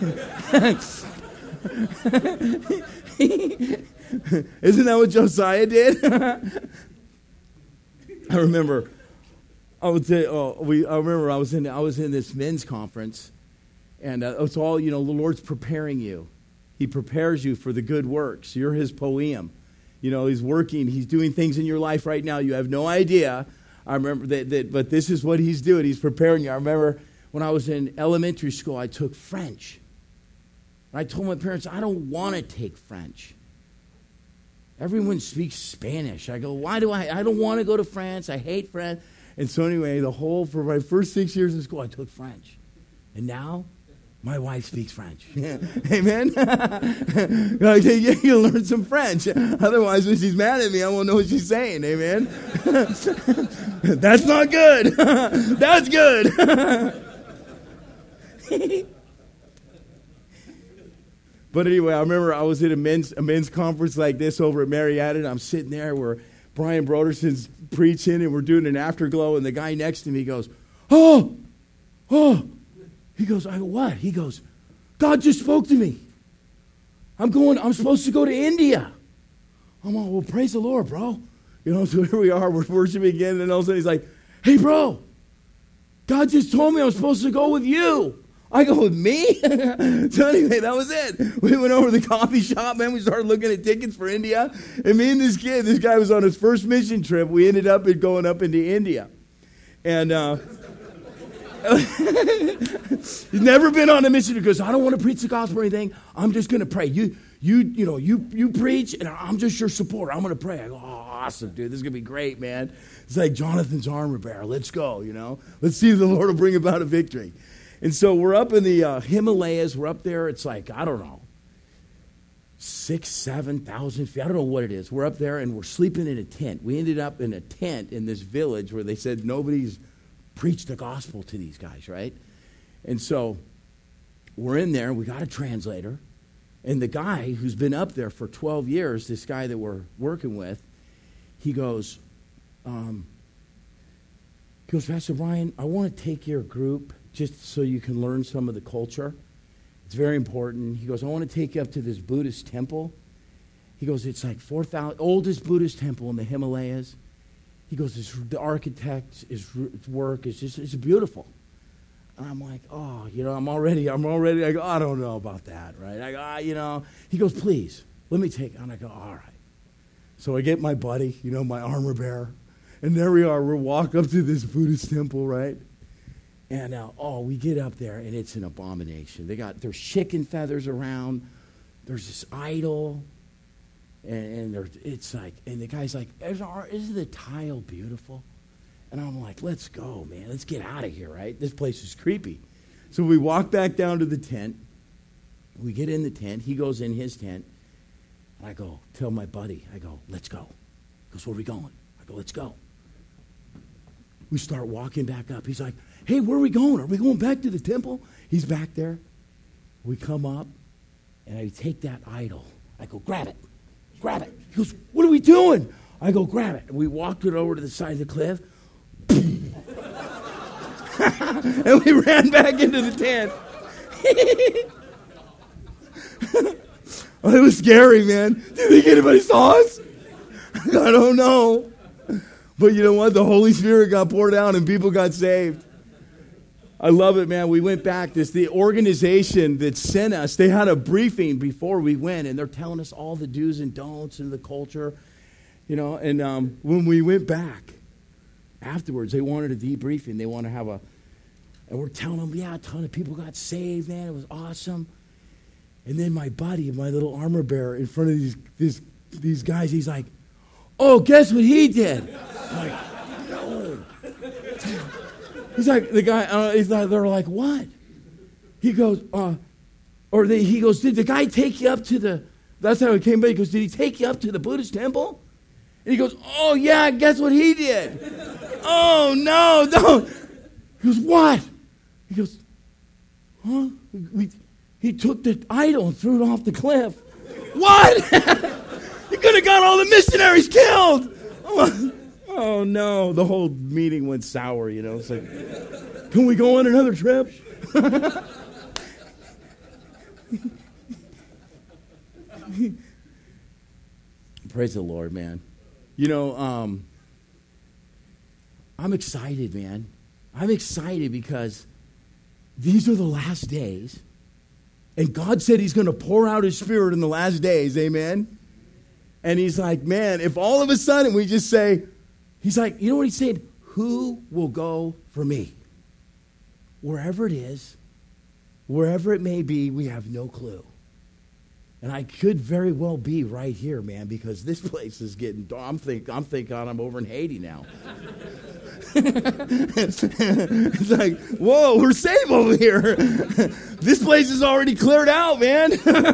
Isn't that what Josiah did? I remember I was in this men's conference. And it's all, the Lord's preparing you. He prepares you for the good works. You're his poem. He's working. He's doing things in your life right now. You have no idea. I remember that, but this is what he's doing. He's preparing you. I remember when I was in elementary school, I took French. And I told my parents, I don't want to take French. Everyone speaks Spanish. I go, why do I don't want to go to France. I hate France. And so anyway, for my first 6 years in school, I took French. And now, my wife speaks French. Amen? You'll learn some French. Otherwise, when she's mad at me, I won't know what she's saying. Amen? That's not good. That's good. But anyway, I remember I was at a men's conference like this over at Marietta, and I'm sitting there where Brian Broderson's preaching, and we're doing an afterglow, and the guy next to me goes, oh. He goes, I go, what? He goes, God just spoke to me. I'm supposed to go to India. I'm like, well, praise the Lord, bro. So here we are, we're worshiping again, and all of a sudden he's like, hey, bro, God just told me I'm supposed to go with you. I go, with me? So anyway, that was it. We went over to the coffee shop, man. We started looking at tickets for India. And me and this guy was on his first mission trip. We ended up going up into India. And he's never been on a mission because I don't want to preach the gospel or anything. I'm just going to pray. You preach, and I'm just your supporter. I'm going to pray. I go, oh, awesome, dude. This is going to be great, man. It's like Jonathan's armor bearer. Let's go, Let's see if the Lord will bring about a victory. And so we're up in the Himalayas. We're up there. It's like, I don't know, 6,000, 7,000 feet. I don't know what it is. We're up there, and we're sleeping in a tent. We ended up in a tent in this village where they said nobody's preached the gospel to these guys, right? And so we're in there. We got a translator. And the guy who's been up there for 12 years, this guy that we're working with, he goes, Pastor Brian, I want to take your group just so you can learn some of the culture. It's very important. He goes, I want to take you up to this Buddhist temple. He goes, it's like 4,000, oldest Buddhist temple in the Himalayas. He goes, the architect, his work is just, it's beautiful. And I'm like, oh, I'm already, I go, I don't know about that, right? I go, he goes, please, let me take, and I go, all right. So I get my buddy, my armor bearer, and there we are. We're walking up to this Buddhist temple, right? And we get up there, and it's an abomination. There's chicken feathers around. There's this idol. And the guy's like, isn't the tile beautiful? And I'm like, let's go, man. Let's get out of here, right? This place is creepy. So we walk back down to the tent. We get in the tent. He goes in his tent. And I go, tell my buddy, let's go. He goes, where are we going? I go, let's go. We start walking back up. He's like, hey, where are we going? Are we going back to the temple? He's back there. We come up, and I take that idol. I go, grab it. Grab it. He goes, what are we doing? I go, grab it. And we walked it over to the side of the cliff. And we ran back into the tent. Oh, it was scary, man. Do you think anybody saw us? I don't know. But you know what? The Holy Spirit got poured out and people got saved. I love it, man. We went back. The organization that sent us, they had a briefing before we went, and they're telling us all the do's and don'ts and the culture. You know, and when we went back, afterwards, they wanted a debriefing. They want to have and we're telling them, yeah, a ton of people got saved, man. It was awesome. And then my buddy, my little armor bearer, in front of these guys, he's like, oh, guess what he did? I'm like, no. He's like, the guy, they're like, what? He goes, he goes, did the guy take you up to that's how it came back. He goes, did he take you up to the Buddhist temple? And he goes, oh, yeah, guess what he did? Oh, no, don't. He goes, what? He goes, huh? He took the idol and threw it off the cliff. What? He could have got all the missionaries killed. Oh, no. The whole meeting went sour, you know. It's like, can we go on another trip? Praise the Lord, man. You know, I'm excited, man. I'm excited because these are the last days. And God said he's going to pour out his Spirit in the last days. Amen? And he's like, man, if all of a sudden we just say, he's like, you know what he said? Who will go for me? Wherever it is, wherever it may be, we have no clue. And I could very well be right here, man, because this place is getting dark. I'm thinking I'm over in Haiti now. It's like, whoa, we're safe over here. This place is already cleared out, man.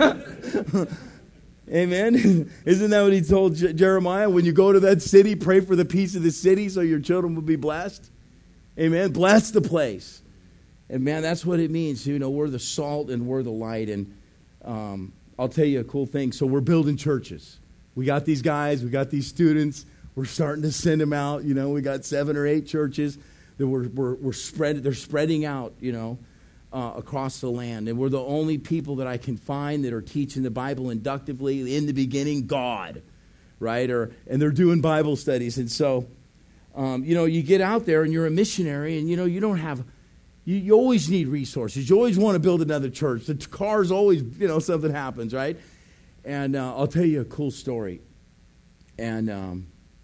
Amen. Isn't that what he told Jeremiah? When you go to that city, pray for the peace of the city so your children will be blessed. Amen. Bless the place. And man, that's what it means. You know, we're the salt and we're the light. And I'll tell you a cool thing. So we're building churches. We got these guys. We got these students. We're starting to send them out. You know, we got 7 or 8 churches that we're spread. They're spreading out. You know, across the land, and we're the only people that I can find that are teaching the Bible inductively. In the beginning, God, right? And they're doing Bible studies, and so, you know, you get out there and you're a missionary, and you know you don't have. You always need resources. You always want to build another church. The car's always, you know, something happens, right? And I'll tell you a cool story. And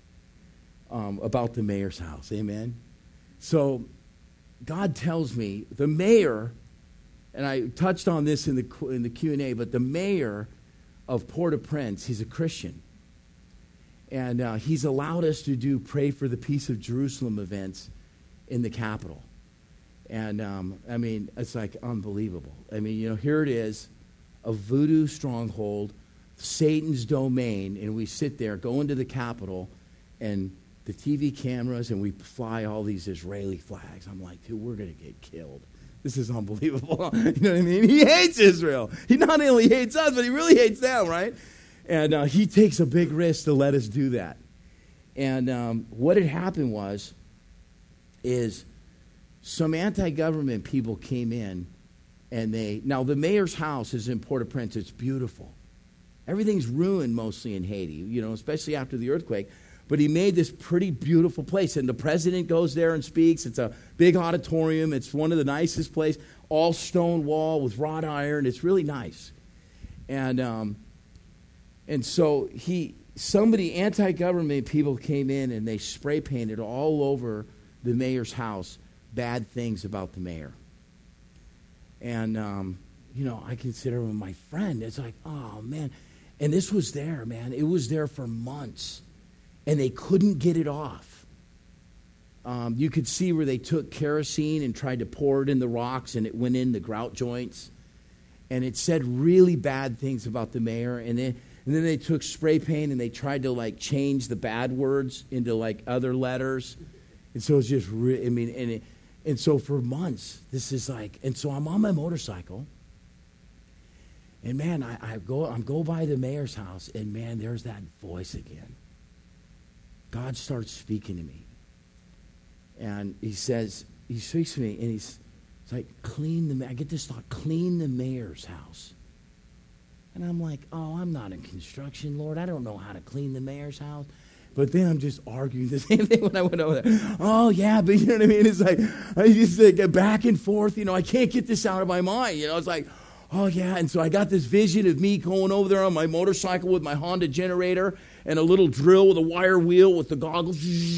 about the mayor's house, amen? So God tells me, the mayor, and I touched on this in the Q&A, but the mayor of Port-au-Prince, he's a Christian. And he's allowed us to do Pray for the Peace of Jerusalem events in the capital. And, I mean, it's like unbelievable. I mean, you know, here it is, a voodoo stronghold, Satan's domain, and we sit there, go into the Capitol, and the TV cameras, and we fly all these Israeli flags. I'm like, dude, we're going to get killed. This is unbelievable. You know what I mean? He hates Israel. He not only hates us, but he really hates them, right? And he takes a big risk to let us do that. And what had happened is some anti-government people came in, and now the mayor's house is in Port-au-Prince. It's beautiful. Everything's ruined mostly in Haiti, you know, especially after the earthquake. But he made this pretty beautiful place, and the president goes there and speaks. It's a big auditorium. It's one of the nicest places, all stone wall with wrought iron. It's really nice. And so somebody, anti-government people came in, and they spray painted all over the mayor's house bad things about the mayor. And, you know, I consider him my friend. It's like, oh, man. And this was there, man. It was there for months. And they couldn't get it off. You could see where they took kerosene and tried to pour it in the rocks, and it went in the grout joints. And it said really bad things about the mayor. And And then they took spray paint and they tried to like change the bad words into like other letters. And so it's just, and so for months, this is like, and so I'm on my motorcycle. And man, I go by the mayor's house, and man, there's that voice again. God starts speaking to me. And he speaks to me, and he's like, I get this thought, clean the mayor's house. And I'm like, oh, I'm not in construction, Lord. I don't know how to clean the mayor's house. But then I'm just arguing the same thing when I went over there. Oh, yeah, but you know what I mean? It's like, I just like back and forth. I can't get this out of my mind. It's like, oh, yeah. And so I got this vision of me going over there on my motorcycle with my Honda generator and a little drill with a wire wheel with the goggles.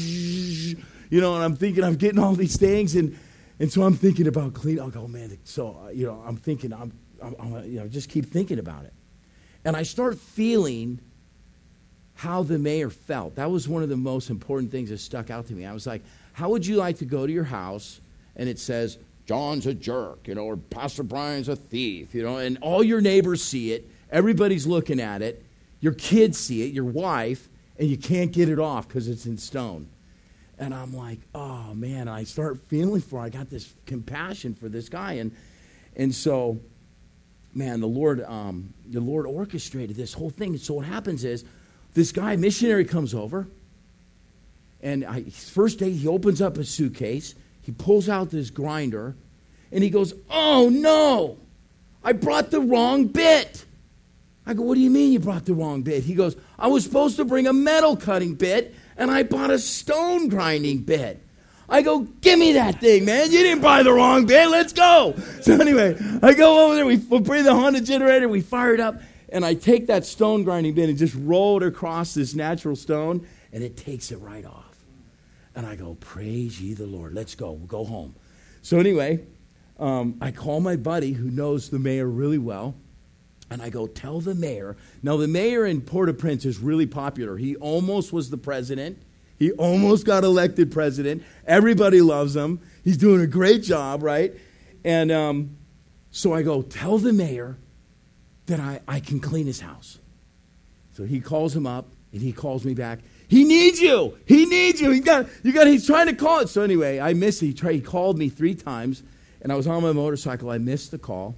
And I'm thinking I'm getting all these things. And so I'm thinking about clean. I'll go, man. So, I'm thinking, I'm just keep thinking about it. And I start feeling how the mayor felt. That was one of the most important things that stuck out to me. I was like, how would you like to go to your house and it says, John's a jerk, or Pastor Brian's a thief, and all your neighbors see it. Everybody's looking at it. Your kids see it, your wife, and you can't get it off because it's in stone. And I'm like, oh, man, I start feeling I got this compassion for this guy. And so, man, the Lord orchestrated this whole thing. So what happens is this guy, missionary, comes over. And first day, he opens up his suitcase. He pulls out this grinder. And he goes, oh, no, I brought the wrong bit. I go, what do you mean you brought the wrong bit? He goes, I was supposed to bring a metal cutting bit, and I bought a stone grinding bit. I go, give me that thing, man. You didn't buy the wrong bit. Let's go. So anyway, I go over there. We bring the Honda generator. We fire it up. And I take that stone grinding bit and just roll it across this natural stone. And it takes it right off. And I go, praise ye the Lord. Let's go. We'll go home. So anyway, I call my buddy who knows the mayor really well. And I go, tell the mayor. Now, the mayor in Port-au-Prince is really popular. He almost was the president. He almost got elected president. Everybody loves him. He's doing a great job, right? And so I go, tell the mayor that I can clean his house. So he calls him up, and he calls me back. He needs you. He needs you. He's trying to call it. So anyway, I missed it. He called me 3 times, and I was on my motorcycle. I missed the call.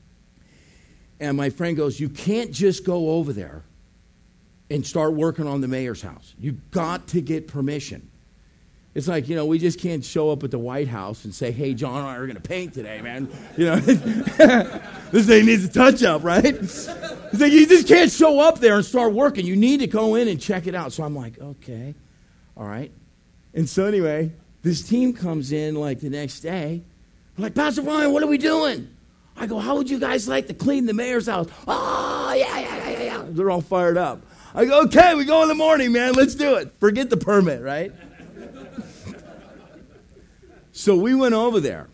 And my friend goes, you can't just go over there and start working on the mayor's house. You've got to get permission. It's like, we just can't show up at the White House and say, hey, John and I are going to paint today, man. This thing needs a touch-up, right? It's like you just can't show up there and start working. You need to go in and check it out. So I'm like, okay, all right. And so anyway, this team comes in like the next day. I'm like, Pastor Brian, what are we doing? I go, how would you guys like to clean the mayor's house? Oh, yeah. They're all fired up. I go, okay, we go in the morning, man. Let's do it. Forget the permit, right? So we went over there.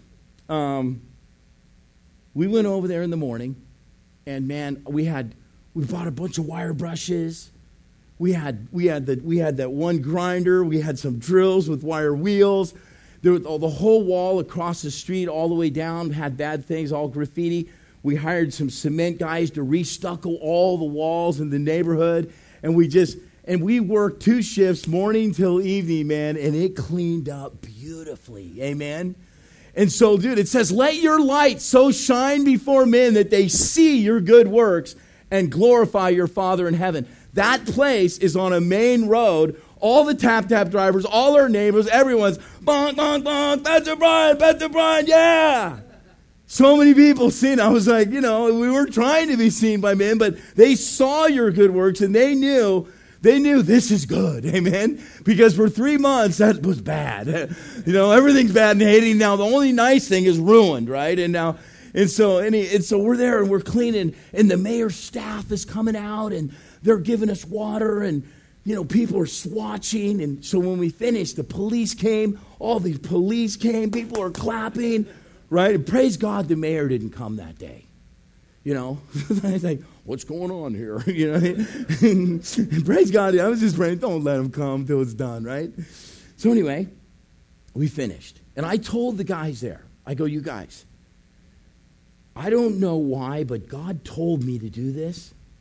We went over there in the morning, and man, we bought a bunch of wire brushes. We had that one grinder. We had some drills with wire wheels. The whole wall across the street, all the way down, had bad things, all graffiti. We hired some cement guys to restucco all the walls in the neighborhood, and we worked 2 shifts, morning till evening, man, and it cleaned up beautifully. Amen? And so, dude, it says, let your light so shine before men that they see your good works and glorify your Father in heaven. That place is on a main road. All the tap-tap drivers, all our neighbors, everyone's, bonk, bonk, bonk, Pastor Brian, yeah. So many people seen. I was like, we weren't trying to be seen by men, but they saw your good works, and they knew this is good, amen? Because for 3 months, that was bad. Everything's bad and hating. Now, the only nice thing is ruined, right? And so we're there, and we're cleaning, and the mayor's staff is coming out, and they're giving us water, and people are swatching. And so when we finished, the police came. All the police came. People are clapping, right? And praise God the mayor didn't come that day. I think, what's going on here? And praise God, I was just praying, don't let him come till it's done, right? So anyway, we finished. And I told the guys there, I go, you guys, I don't know why, but God told me to do this.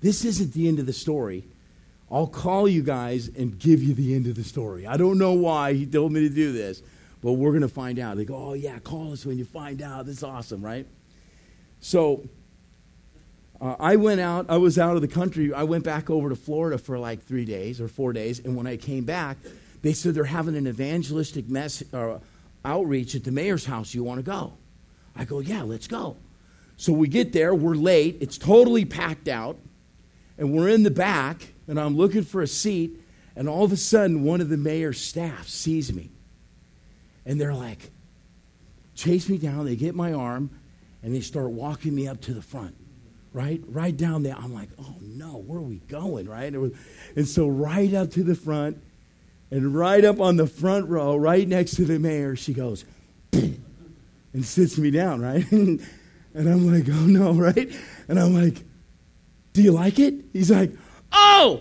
this isn't the end of the story. I'll call you guys and give you the end of the story. I don't know why he told me to do this, but we're going to find out. They go, oh, yeah, call us when you find out. This is awesome, right? So I went out. I was out of the country. I went back over to Florida for like 3 days or 4 days, and when I came back, they said they're having an evangelistic outreach at the mayor's house. You want to go? I go, yeah, let's go. So we get there. We're late. It's totally packed out, and we're in the back, and I'm looking for a seat, and all of a sudden, one of the mayor's staff sees me, and they're like, chase me down. They get my arm, and they start walking me up to the front, right down there. I'm like, oh, no, where are we going, right? And so right up to the front, and right up on the front row, right next to the mayor, she goes, and sits me down, right? And I'm like, oh, no, right? And I'm like, do you like it? He's like, oh!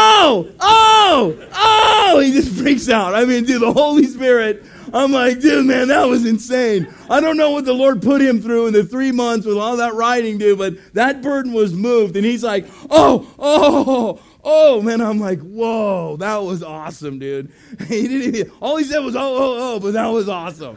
He just freaks out. I mean, dude, the Holy Spirit, I'm like, dude, man, that was insane. I don't know what the Lord put him through in the 3 months with all that writing, dude, but that burden was moved. And he's like, oh, man. I'm like, whoa, that was awesome, dude. All he said was, oh, but that was awesome.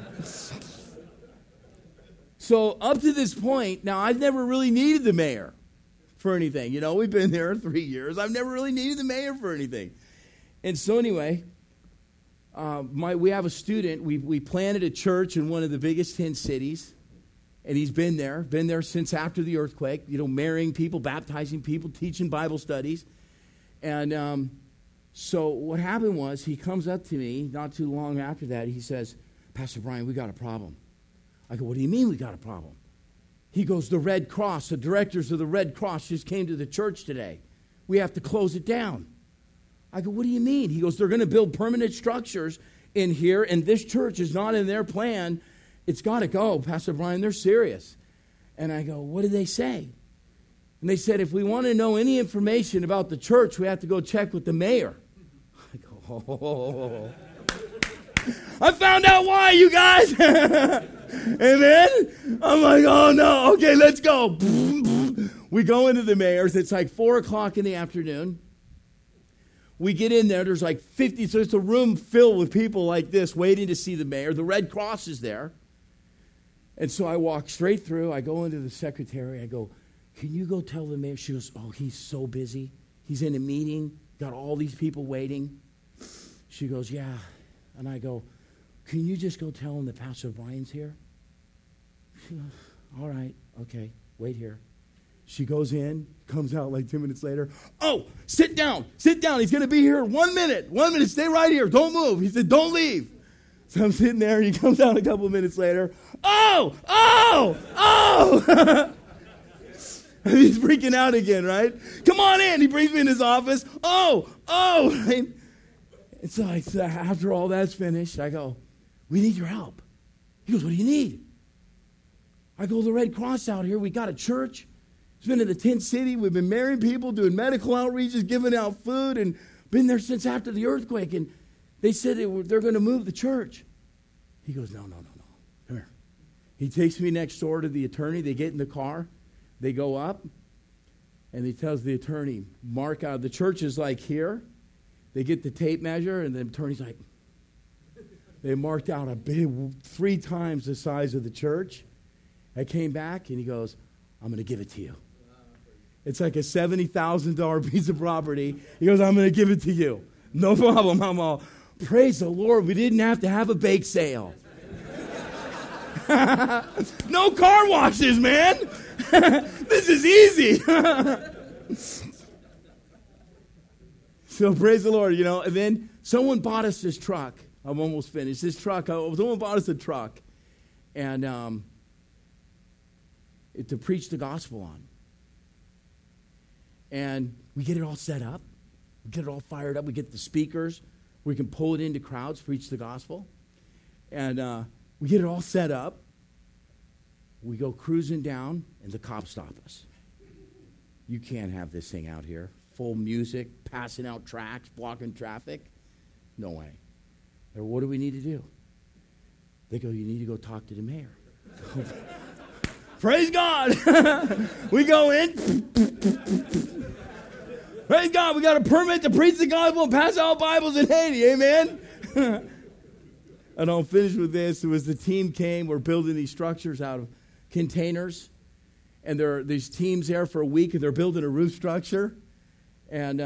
So up to this point, now I've never really needed the mayor for anything. You know, we've been there 3 years. I've never really needed the mayor for anything. And so anyway, we have a student. We planted a church in one of the biggest 10 cities, and he's been there since after the earthquake, you know, marrying people, baptizing people, teaching Bible studies. And so what happened was he comes up to me not too long after that. He says, Pastor Brian, we got a problem. I go, what do you mean we got a problem? He goes, the Red Cross, the directors of the Red Cross just came to the church today. We have to close it down. I go, what do you mean? He goes, they're going to build permanent structures in here, and this church is not in their plan. It's got to go, Pastor Brian. They're serious. And I go, what did they say? And they said, if we want to know any information about the church, we have to go check with the mayor. I go, oh. I found out why, you guys. And then I'm like, oh, no. Okay, let's go. We go into the mayor's. It's like 4 o'clock in the afternoon. We get in there. There's like 50. So it's a room filled with people like this waiting to see the mayor. The Red Cross is there. And so I walk straight through. I go into the secretary. I go, can you go tell the mayor? She goes, oh, he's so busy. He's in a meeting. Got all these people waiting. She goes, yeah. And I go, can you just go tell him that Pastor Brian's here? She goes, all right, okay, wait here. She goes in, comes out like 2 minutes later. Oh, sit down. He's going to be here 1 minute. 1 minute, stay right here. Don't move. He said, don't leave. So I'm sitting there, and he comes out a couple of minutes later. Oh! And he's freaking out again, right? Come on in. He brings me in his office. Oh! Right? And so after all that's finished, I go, we need your help. He goes, what do you need? I go, the Red Cross out here. We got a church. It's been in the tent city. We've been marrying people, doing medical outreaches, giving out food, and been there since after the earthquake. And they said they're going to move the church. He goes, no. Come here. He takes me next door to the attorney. They get in the car. They go up, and he tells the attorney, mark out. The church is like here. They get the tape measure, and the attorney's like, they marked out a big, 3 times the size of the church. I came back, and he goes, I'm going to give it to you. It's like a $70,000 piece of property. He goes, I'm going to give it to you. No problem. I'm all, praise the Lord, we didn't have to have a bake sale. No car washes, man. This is easy. So praise the Lord, you know. And then someone bought us this truck. I'm almost finished. This truck, someone bought us a truck. And to preach the gospel on. And we get it all set up. We get it all fired up. We get the speakers. We can pull it into crowds, preach the gospel. And we get it all set up. We go cruising down, and the cops stop us. You can't have this thing out here. Full music, passing out tracts, blocking traffic. No way. Or what do we need to do? They go, you need to go talk to the mayor. Praise God. We go in. Praise God, we got a permit to preach the gospel and pass out Bibles in Haiti. Amen? And I'll finish with this. It was the team came. We're building these structures out of containers. And there are these teams there for a week, and they're building a roof structure. And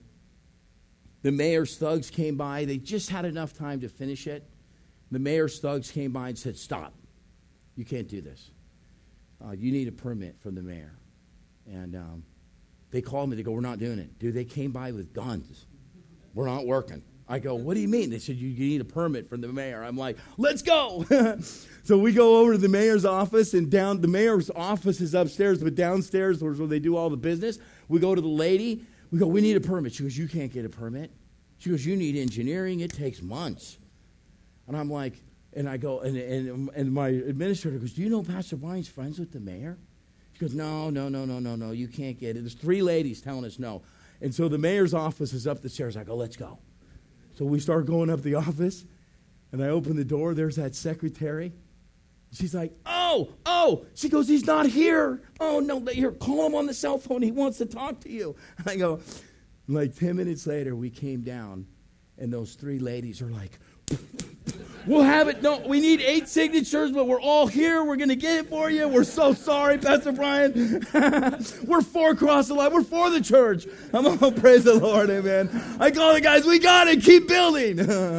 the mayor's thugs came by. They just had enough time to finish it. The mayor's thugs came by and said, stop. You can't do this. You need a permit from the mayor. And they called me. They go, we're not doing it. Dude, they came by with guns. We're not working. I go, what do you mean? They said, you need a permit from the mayor. I'm like, let's go. So we go over to the mayor's office, and the mayor's office is upstairs, but downstairs where they do all the business. We go to the lady. We go, we need a permit. She goes, you can't get a permit. She goes, you need engineering. It takes months. And I'm like, and I go, and my administrator goes, do you know Pastor Brian's friends with the mayor? She goes, no, you can't get it. There's 3 ladies telling us no. And so the mayor's office is up the stairs. I go, let's go. So we start going up the office, and I open the door. There's that secretary. She's like, oh. She goes, he's not here. Oh, no, here, call him on the cell phone. He wants to talk to you. I go, like 10 minutes later, we came down, and those 3 ladies are like, we'll have it. No, we need 8 signatures, but we're all here. We're going to get it for you. We're so sorry, Pastor Brian. We're for Cross the Line. We're for the church. I'm all praise the Lord, amen. I call the guys, we got it. Keep building.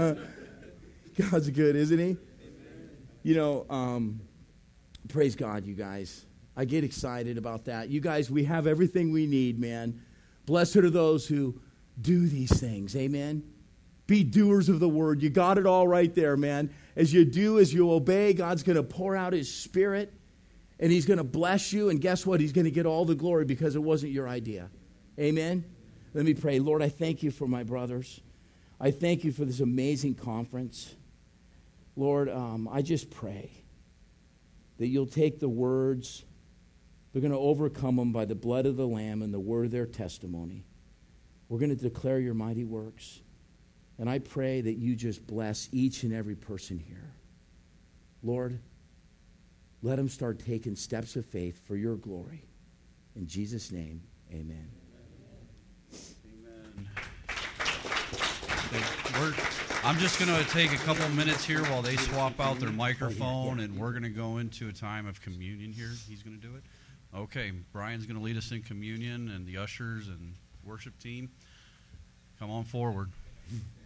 God's good, isn't he? You know, praise God, you guys. I get excited about that. You guys, we have everything we need, man. Blessed are those who do these things, amen. Be doers of the word. You got it all right there, man. As you obey, God's going to pour out his Spirit, and he's going to bless you. And guess what? He's going to get all the glory because it wasn't your idea. Amen? Let me pray. Lord, I thank you for my brothers. I thank you for this amazing conference. Lord, I just pray that you'll take the words. They're going to overcome them by the blood of the Lamb and the word of their testimony. We're going to declare your mighty works. And I pray that you just bless each and every person here. Lord, let them start taking steps of faith for your glory. In Jesus' name, amen. Amen. I'm just going to take a couple of minutes here while they swap out their microphone, and we're going to go into a time of communion here. He's going to do it. Okay, Brian's going to lead us in communion, and the ushers and worship team, come on forward.